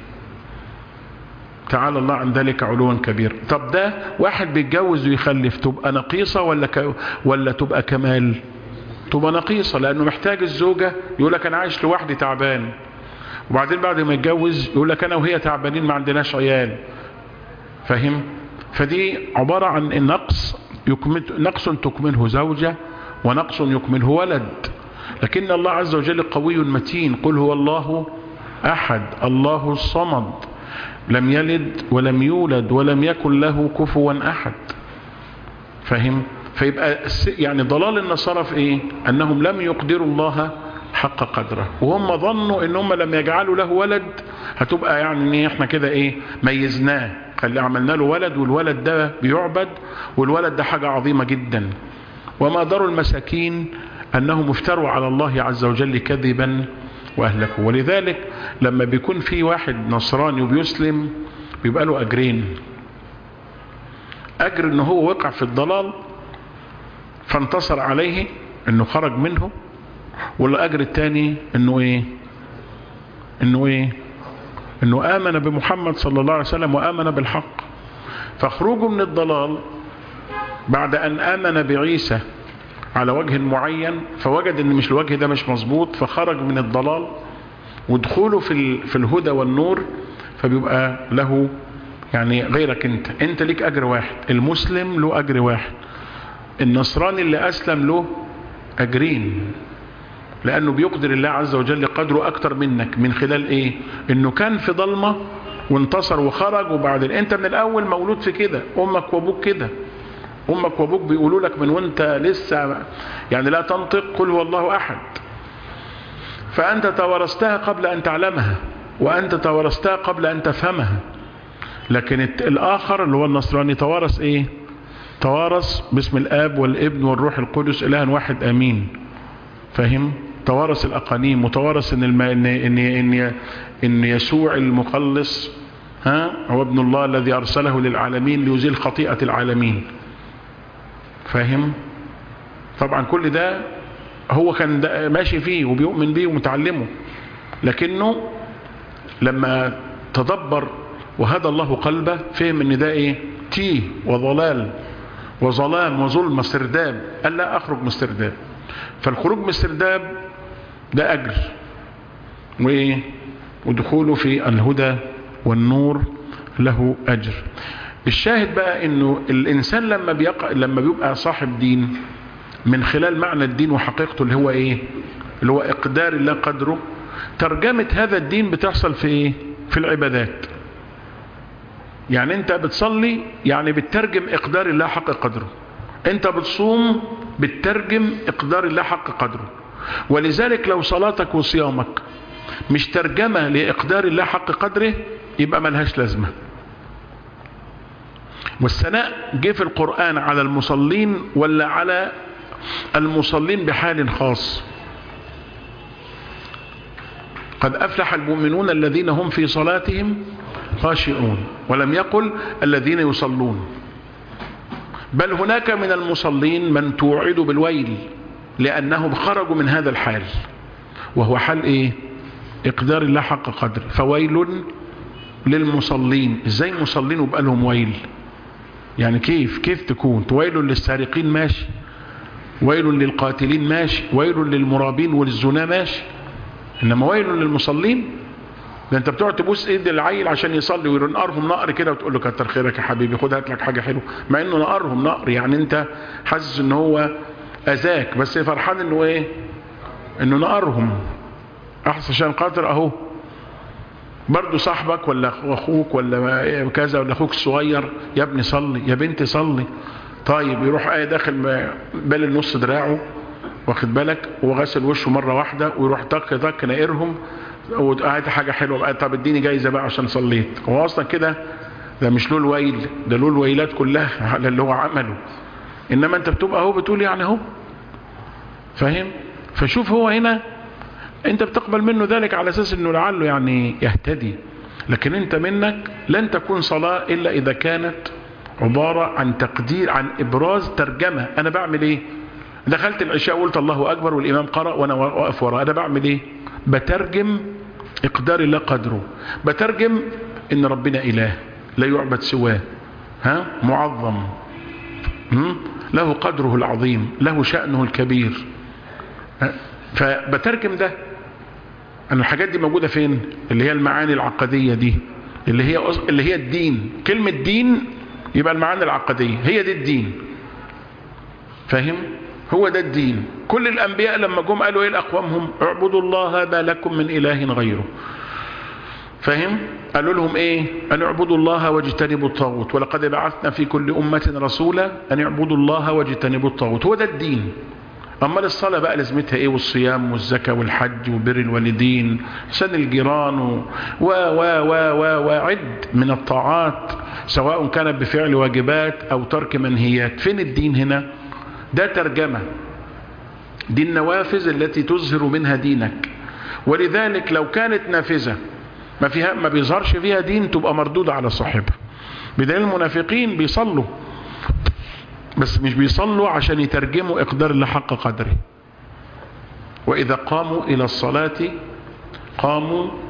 تعالى الله عن ذلك علوا كبير. طب ده واحد بيتجوز ويخلف تبقى نقيصة ولا ك... ولا تبقى كمال؟ تبقى نقيصة، لانه محتاج الزوجة. يقول لك انا عايش لوحدي تعبان، وبعدين بعد ما يتجوز يقول لك انا وهي تعبانين ما عندناش عيال، فاهم؟ فدي عبارة عن النقص يكمل، نقص تكمله زوجة ونقص يكمله ولد. لكن الله عز وجل قوي متين. قل هو الله احد الله الصمد لم يلد ولم يولد ولم يكن له كفوا احد، فاهم؟ فيبقى يعني ضلال النصارى في ايه؟ انهم لم يقدروا الله حق قدره، وهم ظنوا ان هم لم يجعلوا له ولد هتبقى يعني احنا كده ايه ميزناه، خلي عملنا له ولد والولد ده بيعبد والولد ده حاجة عظيمة جدا. وما ضروا المساكين انهم افتروا على الله عز وجل كذبا واهلكوا. ولذلك لما بيكون في واحد نصراني وبيسلم بيبقى له اجرين: اجر انه هو وقع في الضلال فانتصر عليه انه خرج منه، والاجر الثاني انه ايه؟ انه ايه؟ انه امن بمحمد صلى الله عليه وسلم وامن بالحق. فخروجه من الضلال بعد ان امن بعيسى على وجه معين، فوجد ان مش الوجه ده مش مظبوط، فخرج من الضلال، ودخوله في في الهدى والنور، فبيبقى له يعني غيرك انت انت ليك اجر واحد، المسلم له اجر واحد، النصراني اللي اسلم له اجرين، لانه بيقدر الله عز وجل قدره اكتر منك. من خلال ايه؟ انه كان في ضلمة وانتصر وخرج. وبعدين انت من الاول مولود في كده، امك وابوك كده، امك وابوك بيقولوا لك من وانت لسه يعني لا تنطق قل هو الله احد، فانت توارثتها قبل ان تعلمها، وانت توارثتها قبل ان تفهمها. لكن الاخر اللي هو النصراني توارث ايه؟ توارث باسم الاب والابن والروح القدس اله واحد امين. فاهم؟ توارث الاقانيم، وتوارث ان الم... ان ان ان, إن يسوع المخلص ها هو ابن الله الذي ارسله للعالمين ليزيل خطيئة العالمين. فاهم؟ طبعا كل ده هو كان ده ماشي فيه وبيؤمن بيه ومتعلمه، لكنه لما تدبر وهدى الله قلبه فهم ان ده ايه؟ تيه وضلال وظلام وظلم سرداب. قال لا اخرج من السرداب. فالخروج من السرداب ده اجر، وايه؟ ودخوله في الهدى والنور له اجر. الشاهد بقى انه الانسان لما بيقع لما بيبقى صاحب دين من خلال معنى الدين وحقيقته اللي هو ايه؟ اللي هو اقدار الله قدره. ترجمة هذا الدين بتحصل في ايه؟ في العبادات. يعني انت بتصلي يعني بتترجم اقدار الله حق قدره، انت بتصوم بتترجم اقدار الله حق قدره. ولذلك لو صلاتك وصيامك مش ترجمة لاقدار الله حق قدره يبقى ملهاش لازمة. والثناء جه في القرآن على المصلين ولا على المصلين بحال خاص؟ قد أفلح المؤمنون الذين هم في صلاتهم خاشعون، ولم يقل الذين يصلون. بل هناك من المصلين من توعد بالويل لأنهم خرجوا من هذا الحال، وهو حال ايه؟ اقدار الله حق قدر. فويل للمصلين. ازاي مصلين وبقى لهم ويل؟ يعني كيف كيف تكون؟ ويل للسارقين ماشي، ويل للقاتلين ماشي، ويل للمرابين وللزنا ماشي، انما ويل للمصلين؟ ده انت بتقعد تبوس ايد العيل عشان يصلي وينقرهم نقر كده وتقول له كتر خيرك يا حبيبي، خد هات لك حاجه حلوه، مع انه نقرهم نقر. يعني انت حاسس ان هو اذاك بس فرحان انه ايه؟ انه نقرهم احسن عشان خاطر اهو برضو صاحبك ولا اخوك ولا كذا ولا اخوك الصغير، يا ابني صلي، يا بنتي صلي. طيب يروح ايه داخل بال نص دراعه واخد بالك وغسل وشه مره واحده ويروح طق طق ناقرهم وقاعد حاجه حلوه بقى، طب اديني جايزه بقى عشان صليت. هو اصلا كده ده مش له الويل، ده له الويلات كلها على اللي هو عمله. انما انت بتبقى اهو بتقول يعني اهو. فاهم؟ فشوف هو هنا انت بتقبل منه ذلك على اساس انه لعله يعني يهتدي، لكن انت منك لن تكون صلاة الا اذا كانت عبارة عن تقدير، عن ابراز ترجمة. انا بعمل ايه؟ دخلت العشاء وقلت الله اكبر والامام قرأ وانا واقف وراه، انا بعمل ايه؟ بترجم اقدار الله قدره، بترجم ان ربنا اله لا يعبد سواه، ها معظم، له قدره العظيم، له شأنه الكبير. فبترجم ده. أن الحاجات دي موجودة فين؟ اللي هي المعاني العقدية دي، اللي هي اللي هي الدين. كلمة دين يبقى المعاني العقدية هي دي الدين. فاهم؟ هو ده الدين. كل الأنبياء لما جم قالوا ايه لأقوامهم؟ اعبدوا الله ما لكم من إله غيره. فاهم؟ قالوا لهم ايه؟ أن اعبدوا الله واجتنبوا الطاغوت، ولقد بعثنا في كل أمة رسولا أن اعبدوا الله واجتنبوا الطاغوت. هو ده الدين. أما الصلاة بقى لازمتها ايه؟ والصيام والزكاة والحج وبر الوالدين حسن الجيران و و و و وعد من الطاعات سواء كانت بفعل واجبات أو ترك منهيات. فين الدين هنا؟ ده ترجمة. دي النوافذ التي تظهر منها دينك. ولذلك لو كانت نافذة ما فيها ما بيظهرش فيها دين تبقى مردودة على صاحبها. بدليل المنافقين بيصلوا بس مش بيصلوا عشان يترجموا اقدار الله حق قدره. واذا قاموا الى الصلاة قاموا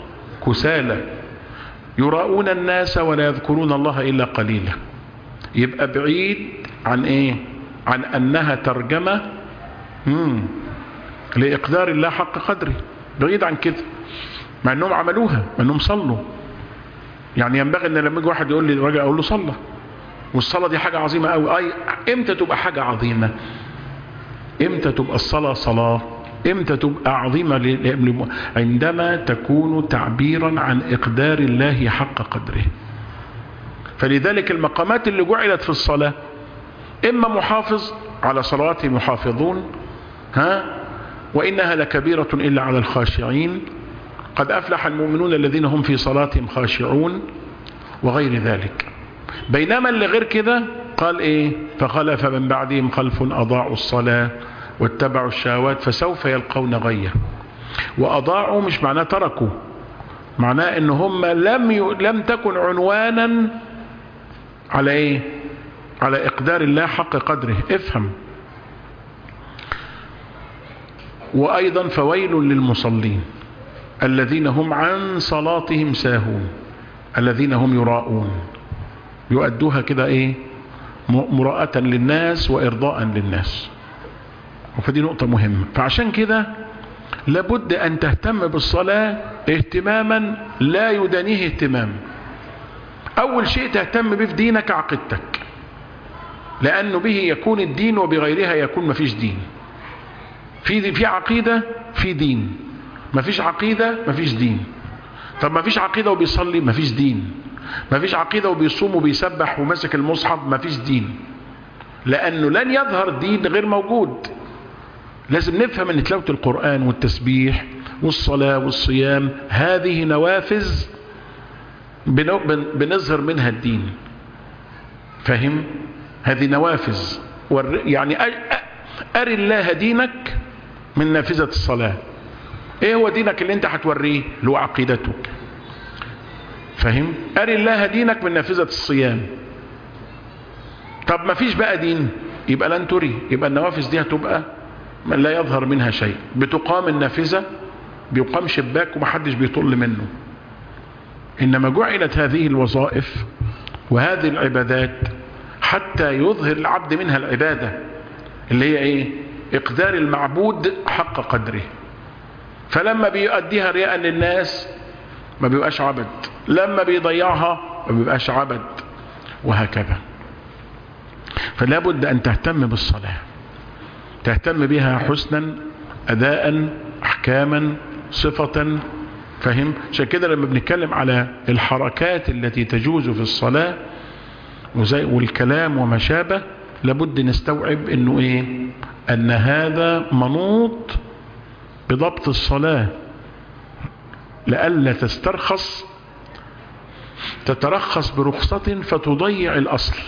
كسالى يراؤون الناس ولا يذكرون الله إلا قليلا. يبقى بعيد عن إيه؟ عن أنها ترجمة مم. لإقدار الله حق قدره، بعيد عن كده، مع أنهم عملوها، مع أنهم صلوا. يعني ينبغي أن لما يجي واحد يقول لي الراجل أقول له صلى، والصلاة دي حاجة عظيمة قوي. أي إمتى تبقى حاجة عظيمة؟ إمتى تبقى الصلاة صلاة؟ إمتى تبقى عظيمة؟ عندما تكون تعبيرا عن إقدار الله حق قدره. فلذلك المقامات اللي جعلت في الصلاة إما محافظ على صلواته محافظون، ها وإنها لكبيرة إلا على الخاشعين، قد أفلح المؤمنون الذين هم في صلاتهم خاشعون، وغير ذلك. بينما اللي غير كده قال إيه؟ فخلف من بعدهم خلف أضاعوا الصلاة واتبعوا الشهوات فسوف يلقون غيا. وأضاعوا مش معناه تركوا، معناه إن هم لم ي... لم تكن عنوانا على إيه؟ على إقدار الله حق قدره. افهم. وأيضا فويل للمصلين الذين هم عن صلاتهم ساهون، الذين هم يراؤون، يؤدوها كده إيه؟ مراءة للناس وإرضاء للناس. وفدي نقطة مهمة. فعشان كده لابد أن تهتم بالصلاة اهتماما لا يدانيه اهتمام. أول شيء تهتم به في دينك عقيدتك، لأنه به يكون الدين وبغيرها يكون مفيش دين. في في عقيدة في دين، مفيش عقيدة مفيش دين. طب مفيش عقيدة وبيصلي مفيش دين، مفيش عقيدة وبيصوم وبيسبح ومسك المصحف مفيش دين، لأنه لن يظهر دين غير موجود. لازم نفهم أن تلاوة القرآن والتسبيح والصلاة والصيام هذه نوافذ بنظهر منها الدين. فهم؟ هذه نوافذ. يعني أري الله دينك من نافذة الصلاة. ايه هو دينك اللي انت هتوريه؟ اللي هو عقيدتك. فهم؟ أري الله دينك من نافذة الصيام. طب ما فيش بقى دين، يبقى لن تري، يبقى النوافذ دي هتبقى من لا يظهر منها شيء. بتقام النافذة، بيقام شباك ومحدش بيطل منه. إنما جعلت هذه الوظائف وهذه العبادات حتى يظهر العبد منها العبادة اللي هي ايه؟ إقدار المعبود حق قدره. فلما بيؤديها رياء للناس ما بيبقاش عبد، لما بيضيعها ما بيبقاش عبد، وهكذا. فلا بد أن تهتم بالصلاة، تهتم بها حسنا، أداء، أحكاما، صفة. فهم؟ عشان كده لما بنتكلم على الحركات التي تجوز في الصلاة والكلام وما شابه، لابد نستوعب انه ايه؟ ان هذا منوط بضبط الصلاة لئلا تسترخص، تترخص برخصة فتضيع الأصل.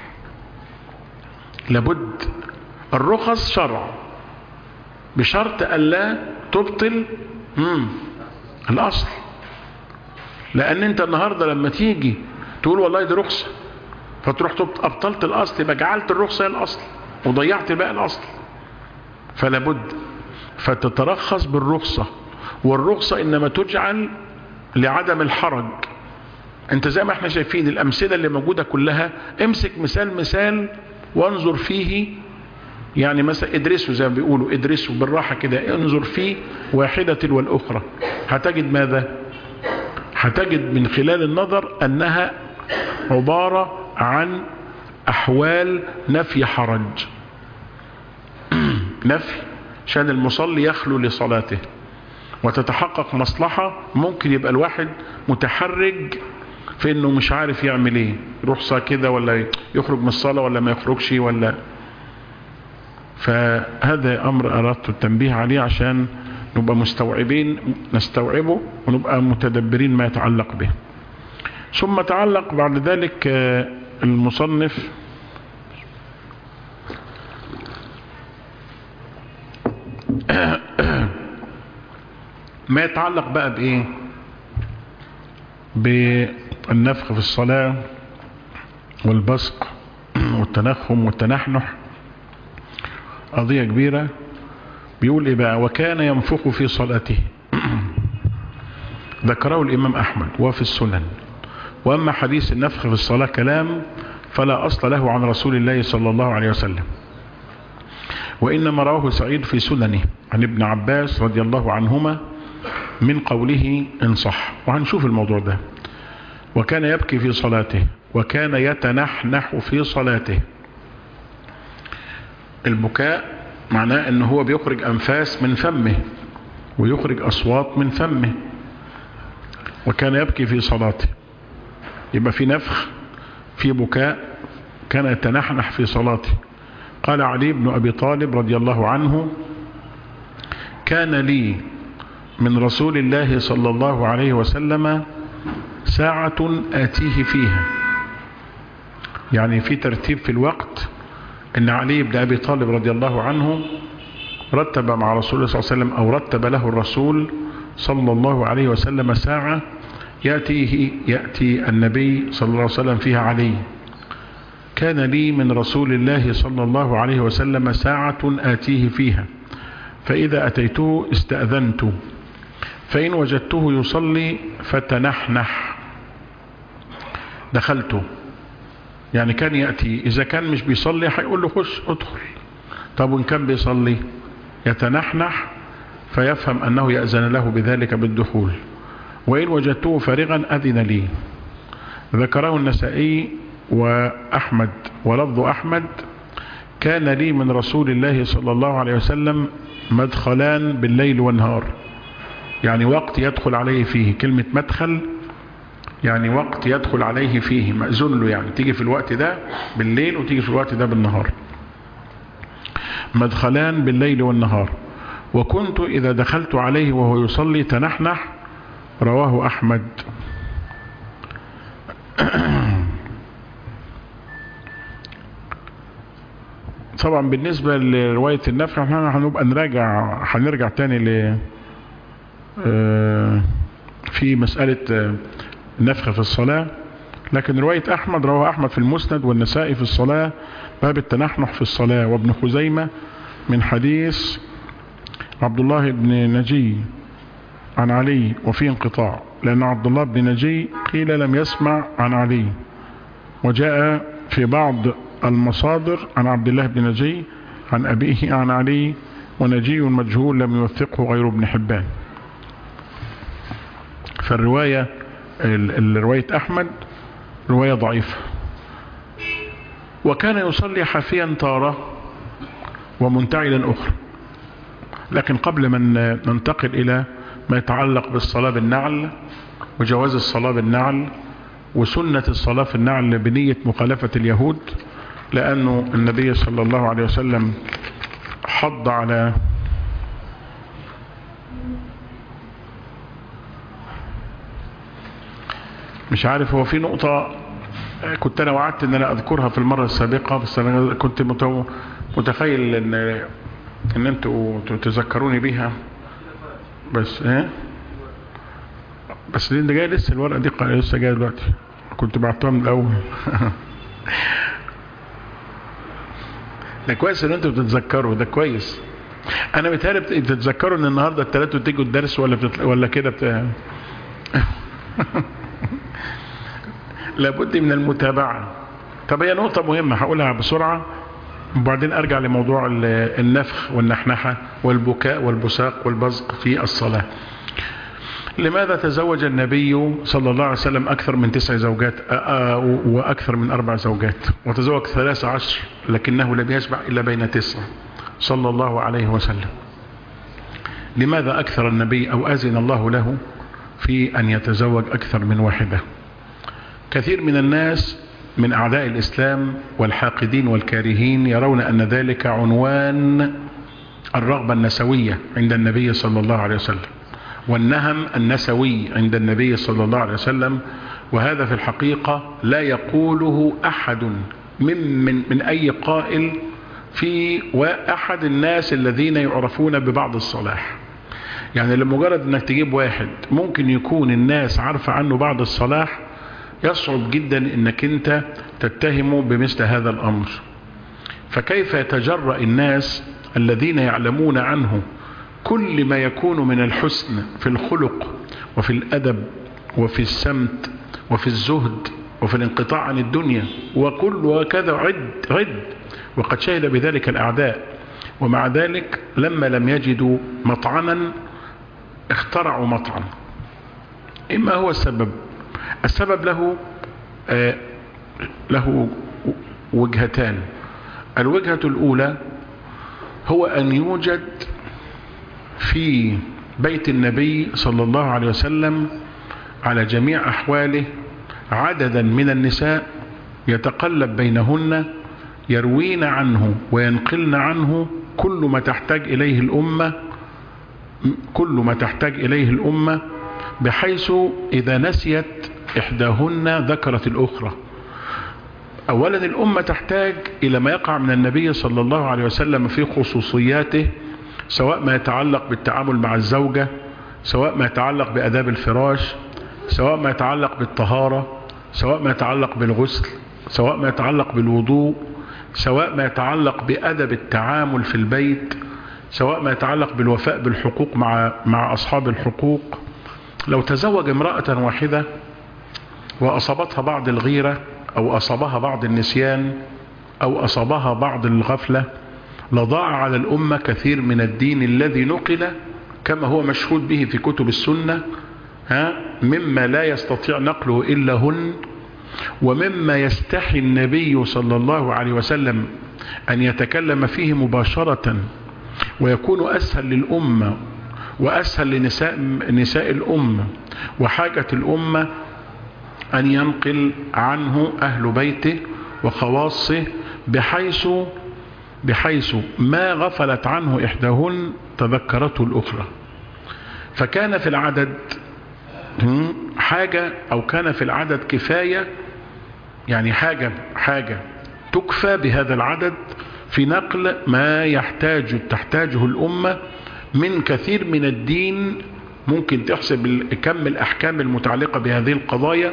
لابد الرخص شرع بشرط ألا تبطل مم. الأصل. لأن أنت النهاردة لما تيجي تقول والله دي رخصة فتروح أبطلت الأصل، يبقى جعلت الرخصة هي الأصل وضيعت بقى الأصل. فلابد فتترخص بالرخصة، والرخصة إنما تجعل لعدم الحرج. أنت زي ما احنا شايفين الأمثلة اللي موجودة كلها، امسك مثال مثال وانظر فيه. يعني مثلا ادرسوا زي ما بيقولوا، ادرسوا بالراحة كده، انظر فيه واحدة والأخرى، هتجد ماذا؟ هتجد من خلال النظر أنها عبارة عن أحوال نفي حرج. نفي عشان المصلي يخلو لصلاته وتتحقق مصلحة. ممكن يبقى الواحد متحرج في انه مش عارف يعمل ايه، رخصة كده ولا يخرج من الصلاة ولا ما يخرجش ولا. فهذا امر اردت التنبيه عليه عشان نبقى مستوعبين، نستوعبه ونبقى متدبرين ما يتعلق به. ثم تعلق بعد ذلك المصنف ما يتعلق بقى بايه؟ بالنفخ في الصلاة والبصق والتنخم والتنحنح. قضية كبيرة. بيقول ايه بقى؟ وكان ينفخ في صلاته. ذكره الإمام أحمد وفي السنن. وأما حديث النفخ في الصلاة كلام فلا أصل له عن رسول الله صلى الله عليه وسلم، وإنما رواه سعيد في سننه عن ابن عباس رضي الله عنهما من قوله إن صح. وهنشوف الموضوع ده. وكان يبكي في صلاته وكان يتنحنح في صلاته. البكاء معناه أنه هو بيخرج أنفاس من فمه ويخرج أصوات من فمه. وكان يبكي في صلاته، يبقى في نفخ في بكاء، كان يتنحنح في صلاته. قال علي بن أبي طالب رضي الله عنه: كان لي من رسول الله صلى الله عليه وسلم ساعة آتيه فيها. يعني في ترتيب في الوقت، ان علي بن أبي طالب رضي الله عنه رتب مع رسول الله صلى الله عليه وسلم، أو رتب له الرسول صلى الله عليه وسلم ساعة يأتيه يأتي النبي صلى الله عليه وسلم فيها علي. كان لي من رسول الله صلى الله عليه وسلم ساعة آتيه فيها، فإذا أتيته استأذنت، فإن وجدته يصلي فتنحنح دخلته. يعني كان يأتي، إذا كان مش بيصلي هيقول له خش ادخل، طب وإن كان بيصلي يتنحنح فيفهم أنه يأذن له بذلك بالدخول. وإن وجدته فارغا أذن لي. ذكره النسائي وأحمد ولفظ أحمد: كان لي من رسول الله صلى الله عليه وسلم مدخلان بالليل والنهار. يعني وقت يدخل عليه فيه، كلمة مدخل يعني وقت يدخل عليه فيه، مأذون له، يعني تيجي في الوقت ده بالليل وتيجي في الوقت ده بالنهار. مدخلان بالليل والنهار. وكنت إذا دخلت عليه وهو يصلي تنحنح. رواه أحمد. طبعا بالنسبة لرواية النفخ احنا هنبقى نراجع، هنرجع تاني ل في مسألة النفخ في الصلاة. لكن رواية أحمد رواه أحمد في المسند والنسائي في الصلاة باب التنحنح في الصلاة، وابن خزيمة من حديث عبد الله بن نجي عن علي، وفيه انقطاع لأن عبد الله بن نجي قيل لم يسمع عن علي، وجاء في بعض المصادر عن عبد الله بن نجي عن أبيه عن علي، ونجي مجهول لم يوثقه غير ابن حبان. فالرواية الرواية أحمد رواية ضعيفة. وكان يصلي حافيا تارة ومنتعلا أخرى. لكن قبل من ننتقل إلى ما يتعلق بالصلاة بالنعل وجواز الصلاة بالنعل وسنة الصلاة في النعل بنية مخالفة اليهود، لأنه النبي صلى الله عليه وسلم حض على مش عارف، هو في نقطة كنت أنا وعدت أن أنا أذكرها في المرة السابقة، بس أنا كنت متخيل أن أن أنتوا تذكروني بيها، بس إيه بس دي جاي لسه، الورقة دي لسه جاية دلوقتي، كنت بعتها من الأول. ده كويس ان انتوا بتتذكروا، ده كويس. انا متهيألي بتتذكروا ان النهارده الثلاثه تيجوا الدرس ولا بتت... ولا كده بت... لابد من المتابعه. طب هي نقطه مهمه هقولها بسرعه وبعدين ارجع لموضوع النفخ والنحنحه والبكاء والبساق والبزق في الصلاه. لماذا تزوج النبي صلى الله عليه وسلم أكثر من تسع زوجات وأكثر من أربع زوجات، وتزوج ثلاث عشر لكنه لم يشبع إلا بين تسع صلى الله عليه وسلم؟ لماذا أكثر النبي أو أذن الله له في أن يتزوج أكثر من واحدة؟ كثير من الناس من أعداء الإسلام والحاقدين والكارهين يرون أن ذلك عنوان الرغبة النسوية عند النبي صلى الله عليه وسلم والنهم النسوي عند النبي صلى الله عليه وسلم، وهذا في الحقيقة لا يقوله أحد من, من, من أي قائل في وأحد الناس الذين يعرفون ببعض الصلاح. يعني لمجرد أنك تجيب واحد ممكن يكون الناس عارفة عنه بعض الصلاح، يصعب جدا أنك أنت تتهمه بمثل هذا الأمر. فكيف يتجرأ الناس الذين يعلمون عنه كل ما يكون من الحسن في الخلق وفي الأدب وفي السمت وفي الزهد وفي الانقطاع عن الدنيا وكل وكذا عد عد وقد شهد بذلك الأعداء. ومع ذلك لما لم يجدوا مطعما اخترعوا مطعم. إما هو السبب السبب له آه له وجهتان. الوجهة الأولى هو أن يوجد في بيت النبي صلى الله عليه وسلم على جميع أحواله عددا من النساء يتقلب بينهن يروين عنه وينقلن عنه كل ما تحتاج إليه الأمة كل ما تحتاج إليه الأمة بحيث إذا نسيت إحداهن ذكرت الأخرى. أولا الأمة تحتاج إلى ما يقع من النبي صلى الله عليه وسلم في خصوصياته، سواء ما يتعلق بالتعامل مع الزوجة، سواء ما يتعلق بأداب الفراش، سواء ما يتعلق بالطهارة، سواء ما يتعلق بالغسل، سواء ما يتعلق بالوضوء، سواء ما يتعلق بأدب التعامل في البيت، سواء ما يتعلق بالوفاء بالحقوق مع مع أصحاب الحقوق. لو تزوج امرأة واحدة وأصابتها بعض الغيرة أو أصابها بعض النسيان أو أصابها بعض الغفلة لضاع على الأمة كثير من الدين الذي نقل كما هو مشهود به في كتب السنة، ها مما لا يستطيع نقله إلا هن، ومما يستحي النبي صلى الله عليه وسلم أن يتكلم فيه مباشرة ويكون أسهل للأمة وأسهل لنساء نساء الأمة وحاجة الأمة أن ينقل عنه أهل بيته وخواصه بحيث بحيث ما غفلت عنه إحداهن تذكرته الأخرى. فكان في العدد حاجة أو كان في العدد كفاية، يعني حاجة حاجة تكفى بهذا العدد في نقل ما يحتاج تحتاجه الأمة من كثير من الدين. ممكن تحسب كم الأحكام المتعلقة بهذه القضايا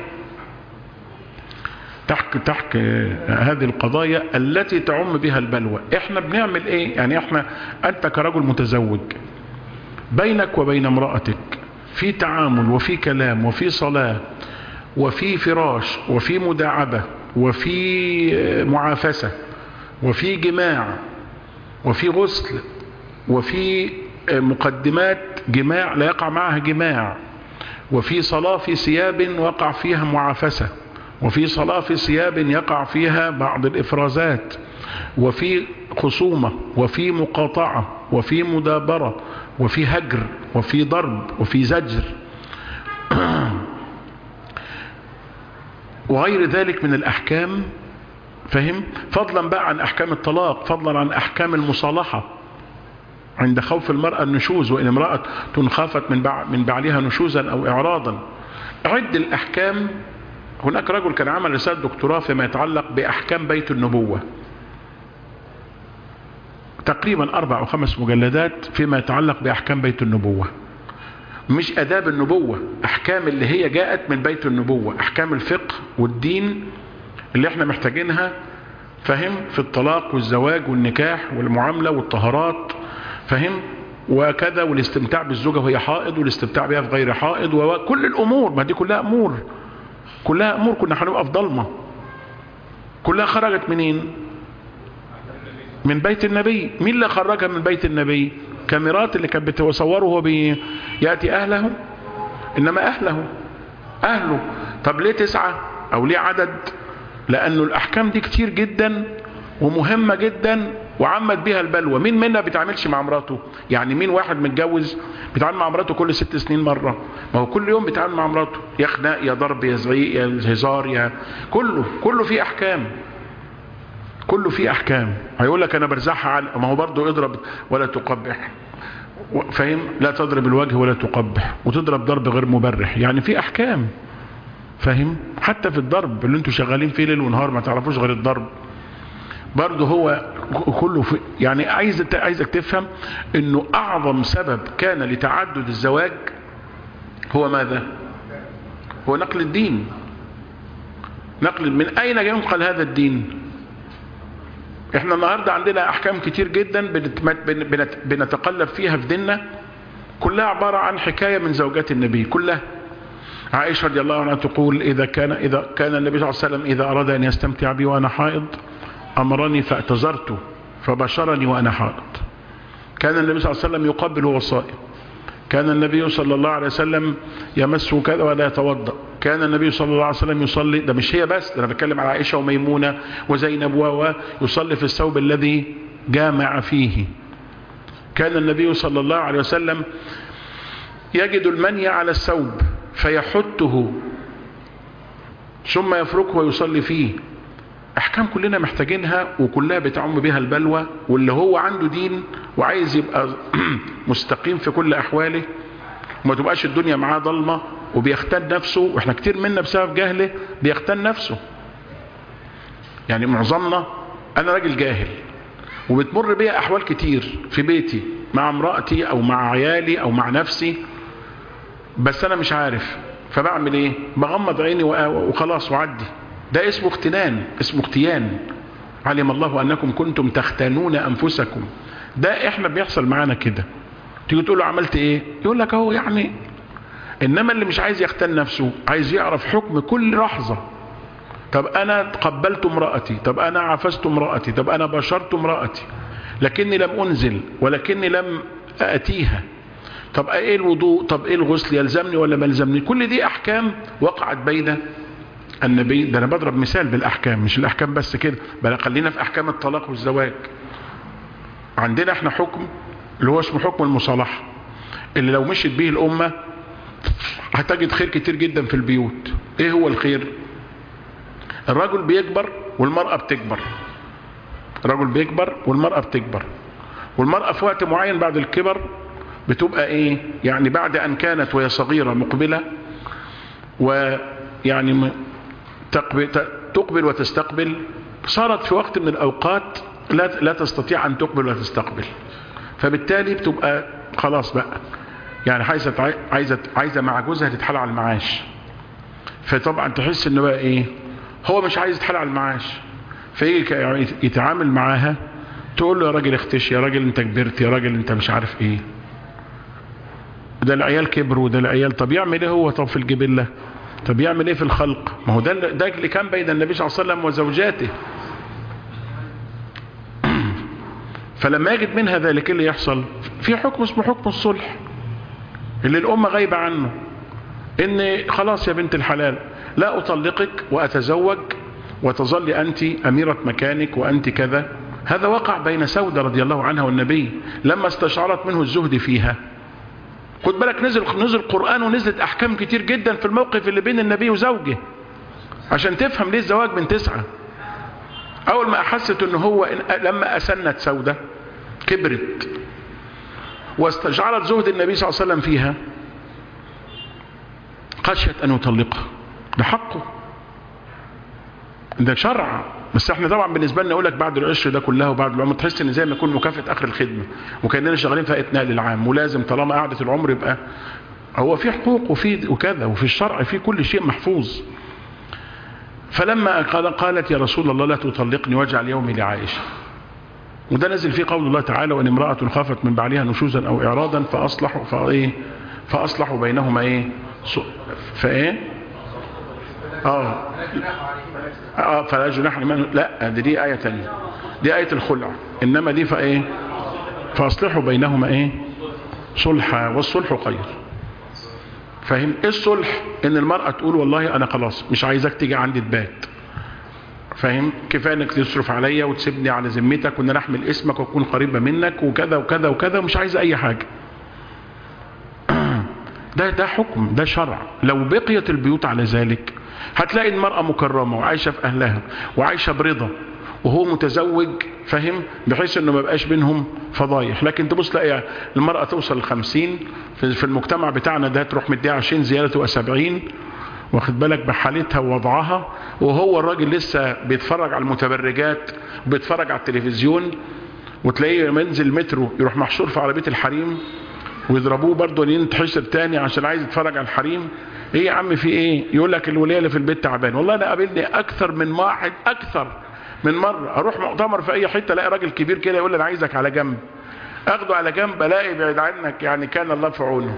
تحك تحك هذه القضايا التي تعم بها البلوى. احنا بنعمل ايه؟ يعني احنا انت كرجل متزوج بينك وبين امرأتك في تعامل وفي كلام وفي صلاة وفي فراش وفي مداعبة وفي معافسة وفي جماع وفي غسل وفي مقدمات جماع لا يقع معها جماع، وفي صلاة في ثياب وقع فيها معافسة، وفي صلاة في ثياب يقع فيها بعض الإفرازات، وفي خصومة وفي مقاطعة وفي مدابرة وفي هجر وفي ضرب وفي زجر وغير ذلك من الأحكام. فهم؟ فضلا بقى عن أحكام الطلاق، فضلا عن أحكام المصالحة عند خوف المرأة النشوز، وإن امرأة خافت من من بعلها نشوزا أو إعراضا. عد الأحكام. هناك رجل كان عمل رسالة دكتوراه فيما يتعلق بأحكام بيت النبوة، تقريبا أربع أو خمس مجلدات فيما يتعلق بأحكام بيت النبوة، مش أداب النبوة، أحكام اللي هي جاءت من بيت النبوة، أحكام الفقه والدين اللي احنا محتاجينها. فهم؟ في الطلاق والزواج والنكاح والمعاملة والطهارات، فهم؟ وكذا، والاستمتاع بالزوجة وهي حائض والاستمتاع بها في غير حائض وكل الأمور. ما دي كلها أمور كلها أمور كنا هنبقى في ضلمة. كلها خرجت منين؟ من بيت النبي. مين اللي خرجها من بيت النبي؟ كاميرات اللي كانت بتصوره وهو بيأتي أهله، إنما أهله أهله. طب ليه تسعة أو ليه عدد؟ لأنه الأحكام دي كتير جدا ومهمة جدا وعمت بها البلوى. مين منا بيتعاملش مع مراته؟ يعني مين واحد متجوز بيتعامل مع مراته كل ست سنين مرة؟ ما هو كل يوم بيتعامل مع مراته، يا خناق يا ضرب يا زعيق يا هزار يا كله كله فيه أحكام كله فيه أحكام. هيقول لك أنا برزحها على، ما هو برضه اضرب ولا تقبح، فاهم؟ لا تضرب الوجه ولا تقبح، وتضرب ضرب غير مبرح، يعني في أحكام. فاهم؟ حتى في الضرب اللي انتوا شغالين فيه ليل ونهار ما تعرفوش غير الضرب، برضه هو كله في. يعني عايز عايزك تفهم انه اعظم سبب كان لتعدد الزواج هو ماذا؟ هو نقل الدين. نقل من اين ينقل هذا الدين؟ احنا النهارده عندنا احكام كتير جدا بنتقلب فيها في ديننا، كلها عبارة عن حكاية من زوجات النبي كلها. عائشة رضي الله عنها تقول إذا كان, إذا كان النبي صلى الله عليه وسلم إذا أراد أن يستمتع بي وأنا حائض أمرني فاعتذرت فبشرني وأنا حائض. كان النبي صلى الله عليه وسلم يقبل وهو صائم. كان النبي صلى الله عليه وسلم يمسه كذا ولا يتوضأ. كان النبي صلى الله عليه وسلم يصلي، ده مش هي بس، ده أنا بتكلم على عائشة وميمونة وزينب و يصلي في الثوب الذي جامع فيه. كان النبي صلى الله عليه وسلم يجد المني على الثوب فيحته ثم يفركه ويصلي فيه. احكام كلنا محتاجينها وكلها بتعم بها البلوى، واللي هو عنده دين وعايز يبقى مستقيم في كل احواله وما تبقاش الدنيا معاه ضلمه وبيختن نفسه. واحنا كتير منا بسبب جهله بيختن نفسه. يعني معظمنا، انا راجل جاهل وبتمر بيا احوال كتير في بيتي مع امرأتي او مع عيالي او مع نفسي، بس انا مش عارف، فبعمل ايه؟ بغمض عيني وخلاص وعدي. ده اسمه اختنان، اسمه اختيان. علم الله انكم كنتم تختانون انفسكم. ده احنا بيحصل معانا كده. تيجي تقول له عملت ايه؟ يقول لك اهو يعني. انما اللي مش عايز يختن نفسه عايز يعرف حكم كل لحظة. طب انا قبلت امرأتي، طب انا عفزت امرأتي، طب انا بشرت امرأتي لكني لم انزل ولكني لم اتيها، طب ايه الوضوء، طب ايه الغسل، يلزمني ولا ما يلزمني؟ كل دي احكام وقعت بين النبي. ده انا بضرب مثال بالاحكام، مش الاحكام بس كده، بل خلينا في احكام الطلاق والزواج. عندنا احنا حكم اللي هو اسمه حكم المصالحة، اللي لو مشيت به الامة هتجد خير كتير جدا في البيوت. ايه هو الخير؟ الرجل بيكبر والمرأة بتكبر. الرجل بيكبر والمرأة بتكبر. والمرأة في وقت معين بعد الكبر بتبقى ايه؟ يعني بعد ان كانت وهي صغيرة مقبلة ويعني تقبل, تقبل وتستقبل، صارت في وقت من الاوقات لا, لا تستطيع ان تقبل وتستقبل، فبالتالي بتبقى خلاص بقى يعني عايزة, عايزة, عايزة مع جوزها تتحال على المعاش. فطبعا تحس انه بقى ايه؟ هو مش عايز يتحال على المعاش، فيجي يتعامل معاها تقول له يا راجل اختش، يا راجل انت كبرت، يا راجل انت مش عارف ايه، ده العيال كبروا، ده العيال. طب يعمل ايه هو؟ طب في الجبلة، طب يعمل ايه في الخلق؟ ما هو ده ده اللي كان بين النبي صلى الله عليه وسلم وزوجاته. فلما يجد منها ذلك اللي يحصل، في حكم اسمه حكم الصلح اللي الأمة غايبة عنه، ان خلاص يا بنت الحلال لا أطلقك وأتزوج وتظل أنت أميرة مكانك وأنت كذا. هذا وقع بين سودة رضي الله عنها والنبي لما استشعرت منه الزهد فيها. خد بالك، نزل نزل قرآن ونزلت أحكام كتير جدا في الموقف اللي بين النبي وزوجه عشان تفهم ليه الزواج من تسعة. أول ما أحست أنه هو لما أسنت سودة كبرت واستشعرت زهد النبي صلى الله عليه وسلم فيها، خشيت أن يطلقها. ده حقه، ده شرع. بس احنا طبعا بالنسبة لنا اقول لك بعد العشر ده كلها وبعد العمر تحس ان زي ما يكون مكافأة اخر الخدمة وكاننا شغالين في نقل العام، ولازم طالما قعدة العمر يبقى هو في حقوق وفي وكذا، وفي الشرع في كل شيء محفوظ. فلما قال قالت يا رسول الله لا تطلقني واجعل يومي لعائشة، وده نزل فيه قول الله تعالى وان امرأة خافت من بعلها نشوزا او اعراضا فاصلحوا فايه فاصلحوا بينهما ايه فايه اه اه فلا جناح عليهما. لا دي, دي آية تانية، دي آية الخلع. انما دي فايه فاصلحوا بينهما ايه صلحا والصلح خير. فاهم ايه الصلح؟ ان المرأة تقول والله انا خلاص مش عايزك تيجي عندي تبات، فاهم؟ كفايه انك تصرف عليا وتسيبني على ذمتك وان انا احمل اسمك واكون قريبه منك وكذا وكذا وكذا ومش عايزه اي حاجه. ده ده حكم، ده شرع. لو بقيت البيوت على ذلك هتلاقي المرأة مكرمة وعايشة في أهلها وعايشة برضا وهو متزوج، فاهم؟ بحيث انه ما يبقاش بينهم فضايح. لكن تبص تلاقي المرأة توصل لخمسين في المجتمع بتاعنا ده تروح مديها عشرين زيادة تبقى سبعين، واخد بالك بحالتها ووضعها، وهو الراجل لسه بيتفرج على المتبرجات وبيتفرج على التلفزيون، وتلاقيه لما ينزل المترو يروح محشور في عربية الحريم ويضربوه برضه ينتحشر تاني عشان عايز يتفرج على الحريم. ايه يا عم في ايه؟ يقول لك الوليه اللي في البيت تعبان. والله انا قابلني اكثر من واحد اكثر من مره اروح مؤتمر في اي حته الاقي راجل كبير كده يقول لي انا عايزك على جنب اخده على جنب الاقي بعيد عنك يعني كان الله في عونه.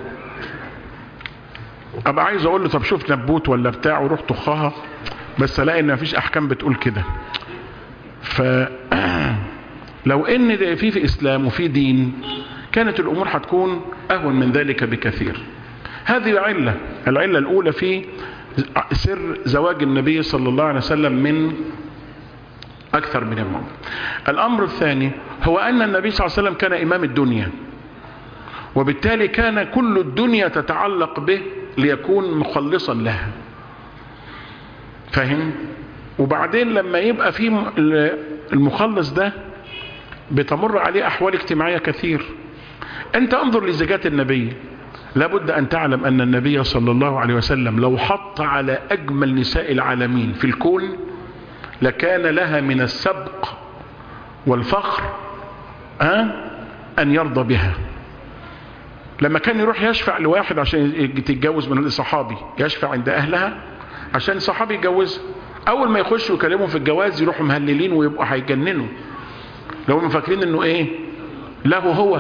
ابقى عايز اقول له طب شوف نبوت ولا بتاع وروح طخها، بس الاقي ان مفيش احكام بتقول كده. ف لو ان في في اسلام وفي دين كانت الامور هتكون اهون من ذلك بكثير. هذه علة العلة الاولى في سر زواج النبي صلى الله عليه وسلم من اكثر من امرأة. الامر الثاني هو ان النبي صلى الله عليه وسلم كان امام الدنيا، وبالتالي كان كل الدنيا تتعلق به ليكون مخلصا لها. فاهم؟ وبعدين لما يبقى في المخلص ده بتمر عليه احوال اجتماعية كثير. انت انظر لزكاة النبي، لابد ان تعلم ان النبي صلى الله عليه وسلم لو حط على اجمل نساء العالمين في الكون لكان لها من السبق والفخر أه؟ ان يرضى بها. لما كان يروح يشفع لواحد عشان تتجوز من الصحابي، يشفع عند اهلها عشان صحابي يتجوزها، اول ما يخشوا يكلموا في الجواز يروحوا مهللين ويبقوا هيجننوا، لو هم فاكرين انه ايه له هو.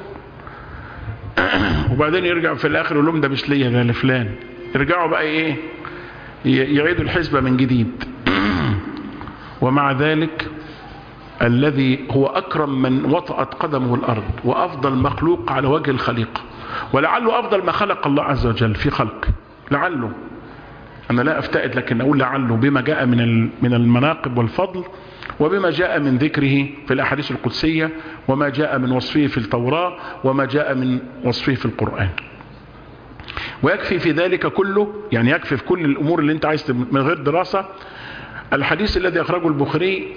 وبعدين يرجع في الاخر يقول لهم ده مش ليا ده لفلان. يرجعوا بقى ايه يعيدوا الحسبة من جديد. ومع ذلك الذي هو اكرم من وطأت قدمه الارض وافضل مخلوق على وجه الخليقة، ولعله افضل ما خلق الله عز وجل في خلقه، لعله، انا لا افتئت لكن اقول لعله، بما جاء من من المناقب والفضل، وبما جاء من ذكره في الاحاديث القدسية، وما جاء من وصفه في التوراة، وما جاء من وصفه في القرآن. ويكفي في ذلك كله، يعني يكفي في كل الامور اللي انت عايز من غير دراسة، الحديث الذي اخرجه البخاري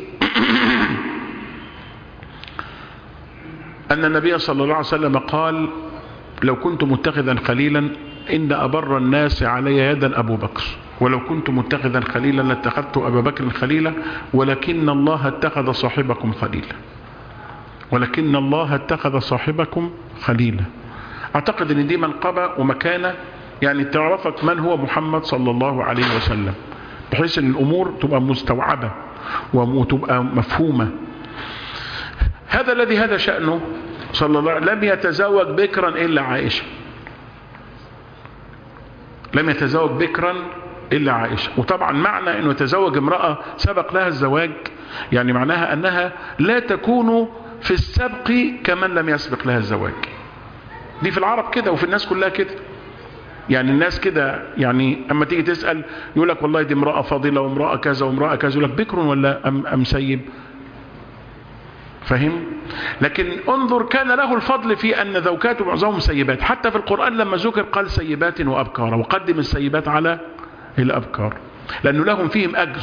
ان النبي صلى الله عليه وسلم قال: لو كنت متخذا خليلا ان ابر الناس علي يدا ابو بكر، ولو كنت متخذا خليلا لاتخذت ابا بكر خليلا، ولكن الله اتخذ صاحبكم خليلا. ولكن الله اتخذ صاحبكم خليلا. اعتقد ان دي منقبة ومكانة يعني تعرفك من هو محمد صلى الله عليه وسلم، بحيث ان الامور تبقى مستوعبة وتبقى مفهومة. هذا الذي هذا شأنه صلى الله عليه وسلم، لم يتزوج بكرا الا عائشة، لم يتزوج بكرا الا عائشة. وطبعا معنى انه يتزوج امرأة سبق لها الزواج يعني معناها انها لا تكون في السبق كمن لم يسبق لها الزواج. دي في العرب كده وفي الناس كلها كده، يعني الناس كده، يعني اما تيجي تسأل يقول لك والله دي امرأة فاضلة وامرأة كذا وامرأة كذا، يقول لك بكر ولا ام, أم سيب. فهم؟ لكن انظر كان له الفضل في ان زوجاته معظمهم سيبات، حتى في القرآن لما ذكر قال سيبات وابكار، وقدم السيبات على الابكار لانه لهم فيهم اجر،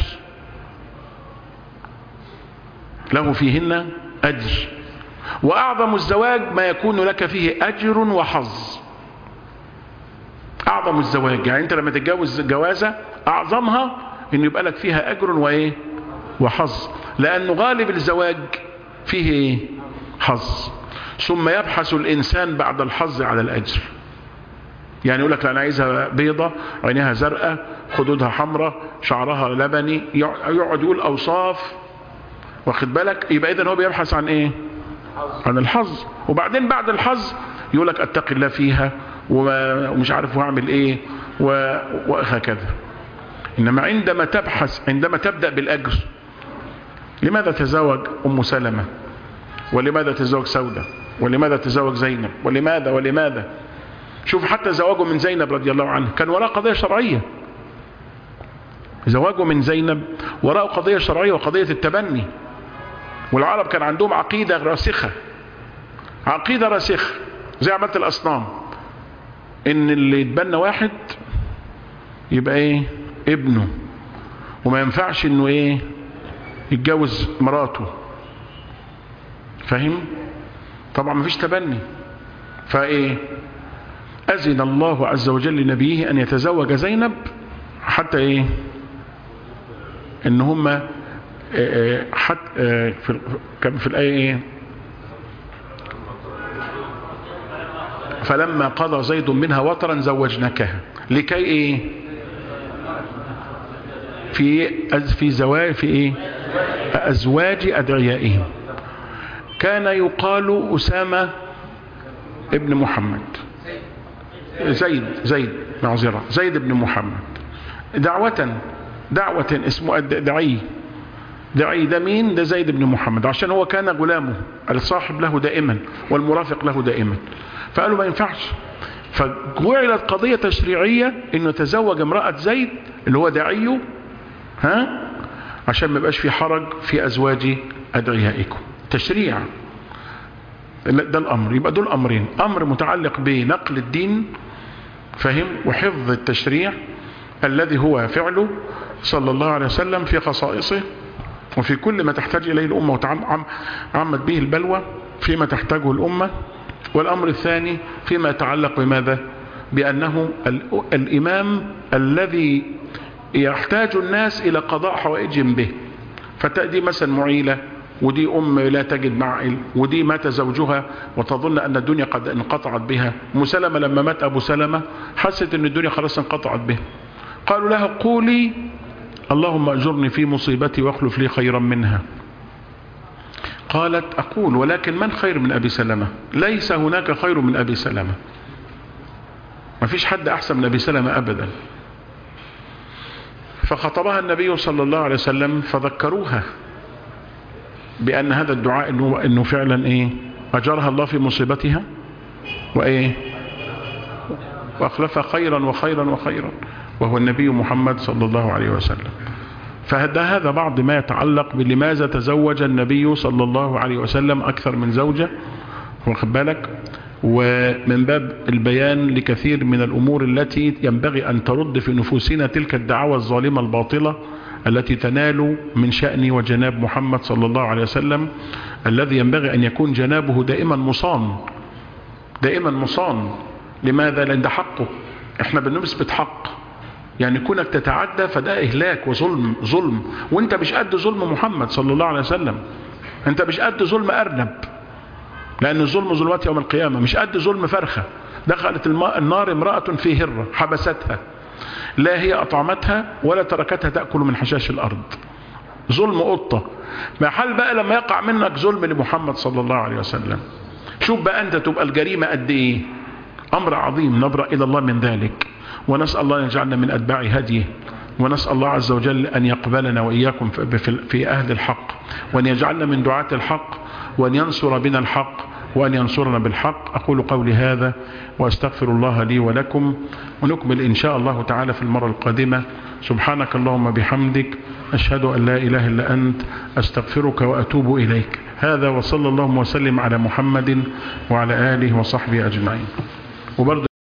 له فيهن اجر. واعظم الزواج ما يكون لك فيه اجر وحظ. اعظم الزواج يعني انت لما تتجوز جوازة اعظمها ان يبقى لك فيها اجر وايه وحظ، لانه غالب الزواج فيه ايه حظ. ثم يبحث الانسان بعد الحظ على الاجر، يعني يقول لك لا انا عايزها بيضة، عينيها زرقاء، خدودها حمراء، شعرها لبني، يقعد يقول اوصاف، واخد بالك؟ يبقى اذا هو بيبحث عن ايه عن الحظ. وبعدين بعد الحظ يقول لك اتقي الله فيها ومش عارف هعمل ايه وهكذا. انما عندما تبحث، عندما تبدأ بالاجر، لماذا تزوج ام سلمة، ولماذا تزوج سودة، ولماذا تزوج زينب، ولماذا ولماذا شوف حتى زواجه من زينب رضي الله عنها كان وراء قضية شرعية. زواجه من زينب وراء قضية شرعية وقضية التبني. والعرب كان عندهم عقيدة راسخة، عقيدة راسخة زي عبادة الأصنام، ان اللي يتبنى واحد يبقى ايه ابنه، وما ينفعش انه ايه يتجوز مراته. فاهم؟ طبعا ما فيش تبني. فايه اذن الله عز وجل لنبيه ان يتزوج زينب حتى ايه ان هم حتى في كان في الايه ايه فلما قضى زيد منها وطرا زوجناكها لكي ايه في في زواج في ايه ازواج ادعيائهم. كان يقال أسامة ابن محمد، زيد زيد معذرة زيد بن محمد. دعوة دعوة اسمه دعي دعي ده مين؟ ده زيد بن محمد، عشان هو كان غلامه الصاحب له دائما والمرافق له دائما، فقالوا ما ينفعش، فجعلت قضية تشريعية انه تزوج امرأة زيد اللي هو دعيه، ها، عشان ما يبقاش في حرج في ازواج ادعيائكم. تشريع ده الامر. يبقى دول امرين، امر متعلق بنقل الدين فهم وحفظ التشريع الذي هو فعله صلى الله عليه وسلم في خصائصه وفي كل ما تحتاج اليه الامه وتعمد به البلوى فيما تحتاجه الامه. والامر الثاني فيما يتعلق بماذا؟ بانه الامام الذي يحتاج الناس الى قضاء حوائجهم به، فتأتي مثلا معيلة ودي ام لا تجد معيل ودي مات زوجها وتظن ان الدنيا قد انقطعت بها. ام سلمة لما مات ابو سلمة حست ان الدنيا خلاص انقطعت بها، قالوا لها قولي اللهم اجرني في مصيبتي واخلف لي خيرا منها. قالت اقول ولكن من خير من ابي سلمة؟ ليس هناك خير من ابي سلمة، ما فيش حد احسن من ابي سلمة ابدا. فخطبها النبي صلى الله عليه وسلم فذكروها بأن هذا الدعاء إنه, إنه فعلا إيه أجرها الله في مصيبتها وإيه وأخلف خيرا وخيرا وخيرا، وهو النبي محمد صلى الله عليه وسلم. فهذا هذا بعض ما يتعلق بلماذا تزوج النبي صلى الله عليه وسلم أكثر من زوجة، واخد بالك، ومن باب البيان لكثير من الأمور التي ينبغي أن ترد في نفوسنا تلك الدعوة الظالمة الباطلة التي تنال من شأن وجناب محمد صلى الله عليه وسلم، الذي ينبغي أن يكون جنابه دائما مصان دائما مصان. لماذا؟ لأن ده حقه، احنا بنثبت حق، يعني كونك تتعدى فده إهلاك وظلم ظلم، وانت مش قد ظلم محمد صلى الله عليه وسلم، انت مش قد ظلم أرنب، لأن الظلم ظلمات يوم القيامة، مش قد ظلم فرخة دخلت النار امرأة في هرة حبستها، لا هي أطعمتها ولا تركتها تأكل من حشاش الأرض، ظلم قطة. ما حال بقى لما يقع منك ظلم لمحمد صلى الله عليه وسلم؟ شوف بقى أنت تبقى الجريمة قد إيه، أمر عظيم نبرأ إلى الله من ذلك، ونسأل الله أن يجعلنا من أتباع هديه، ونسأل الله عز وجل أن يقبلنا وإياكم في أهل الحق، وأن يجعلنا من دعاة الحق، وأن ينصر بنا الحق، وأن ينصرنا بالحق. أقول قولي هذا وأستغفر الله لي ولكم، ونكمل إن شاء الله تعالى في المرة القادمة. سبحانك اللهم بحمدك، أشهد أن لا إله إلا أنت، أستغفرك وأتوب إليك. هذا وصلى الله وسلم على محمد وعلى آله وصحبه أجمعين. وبرضه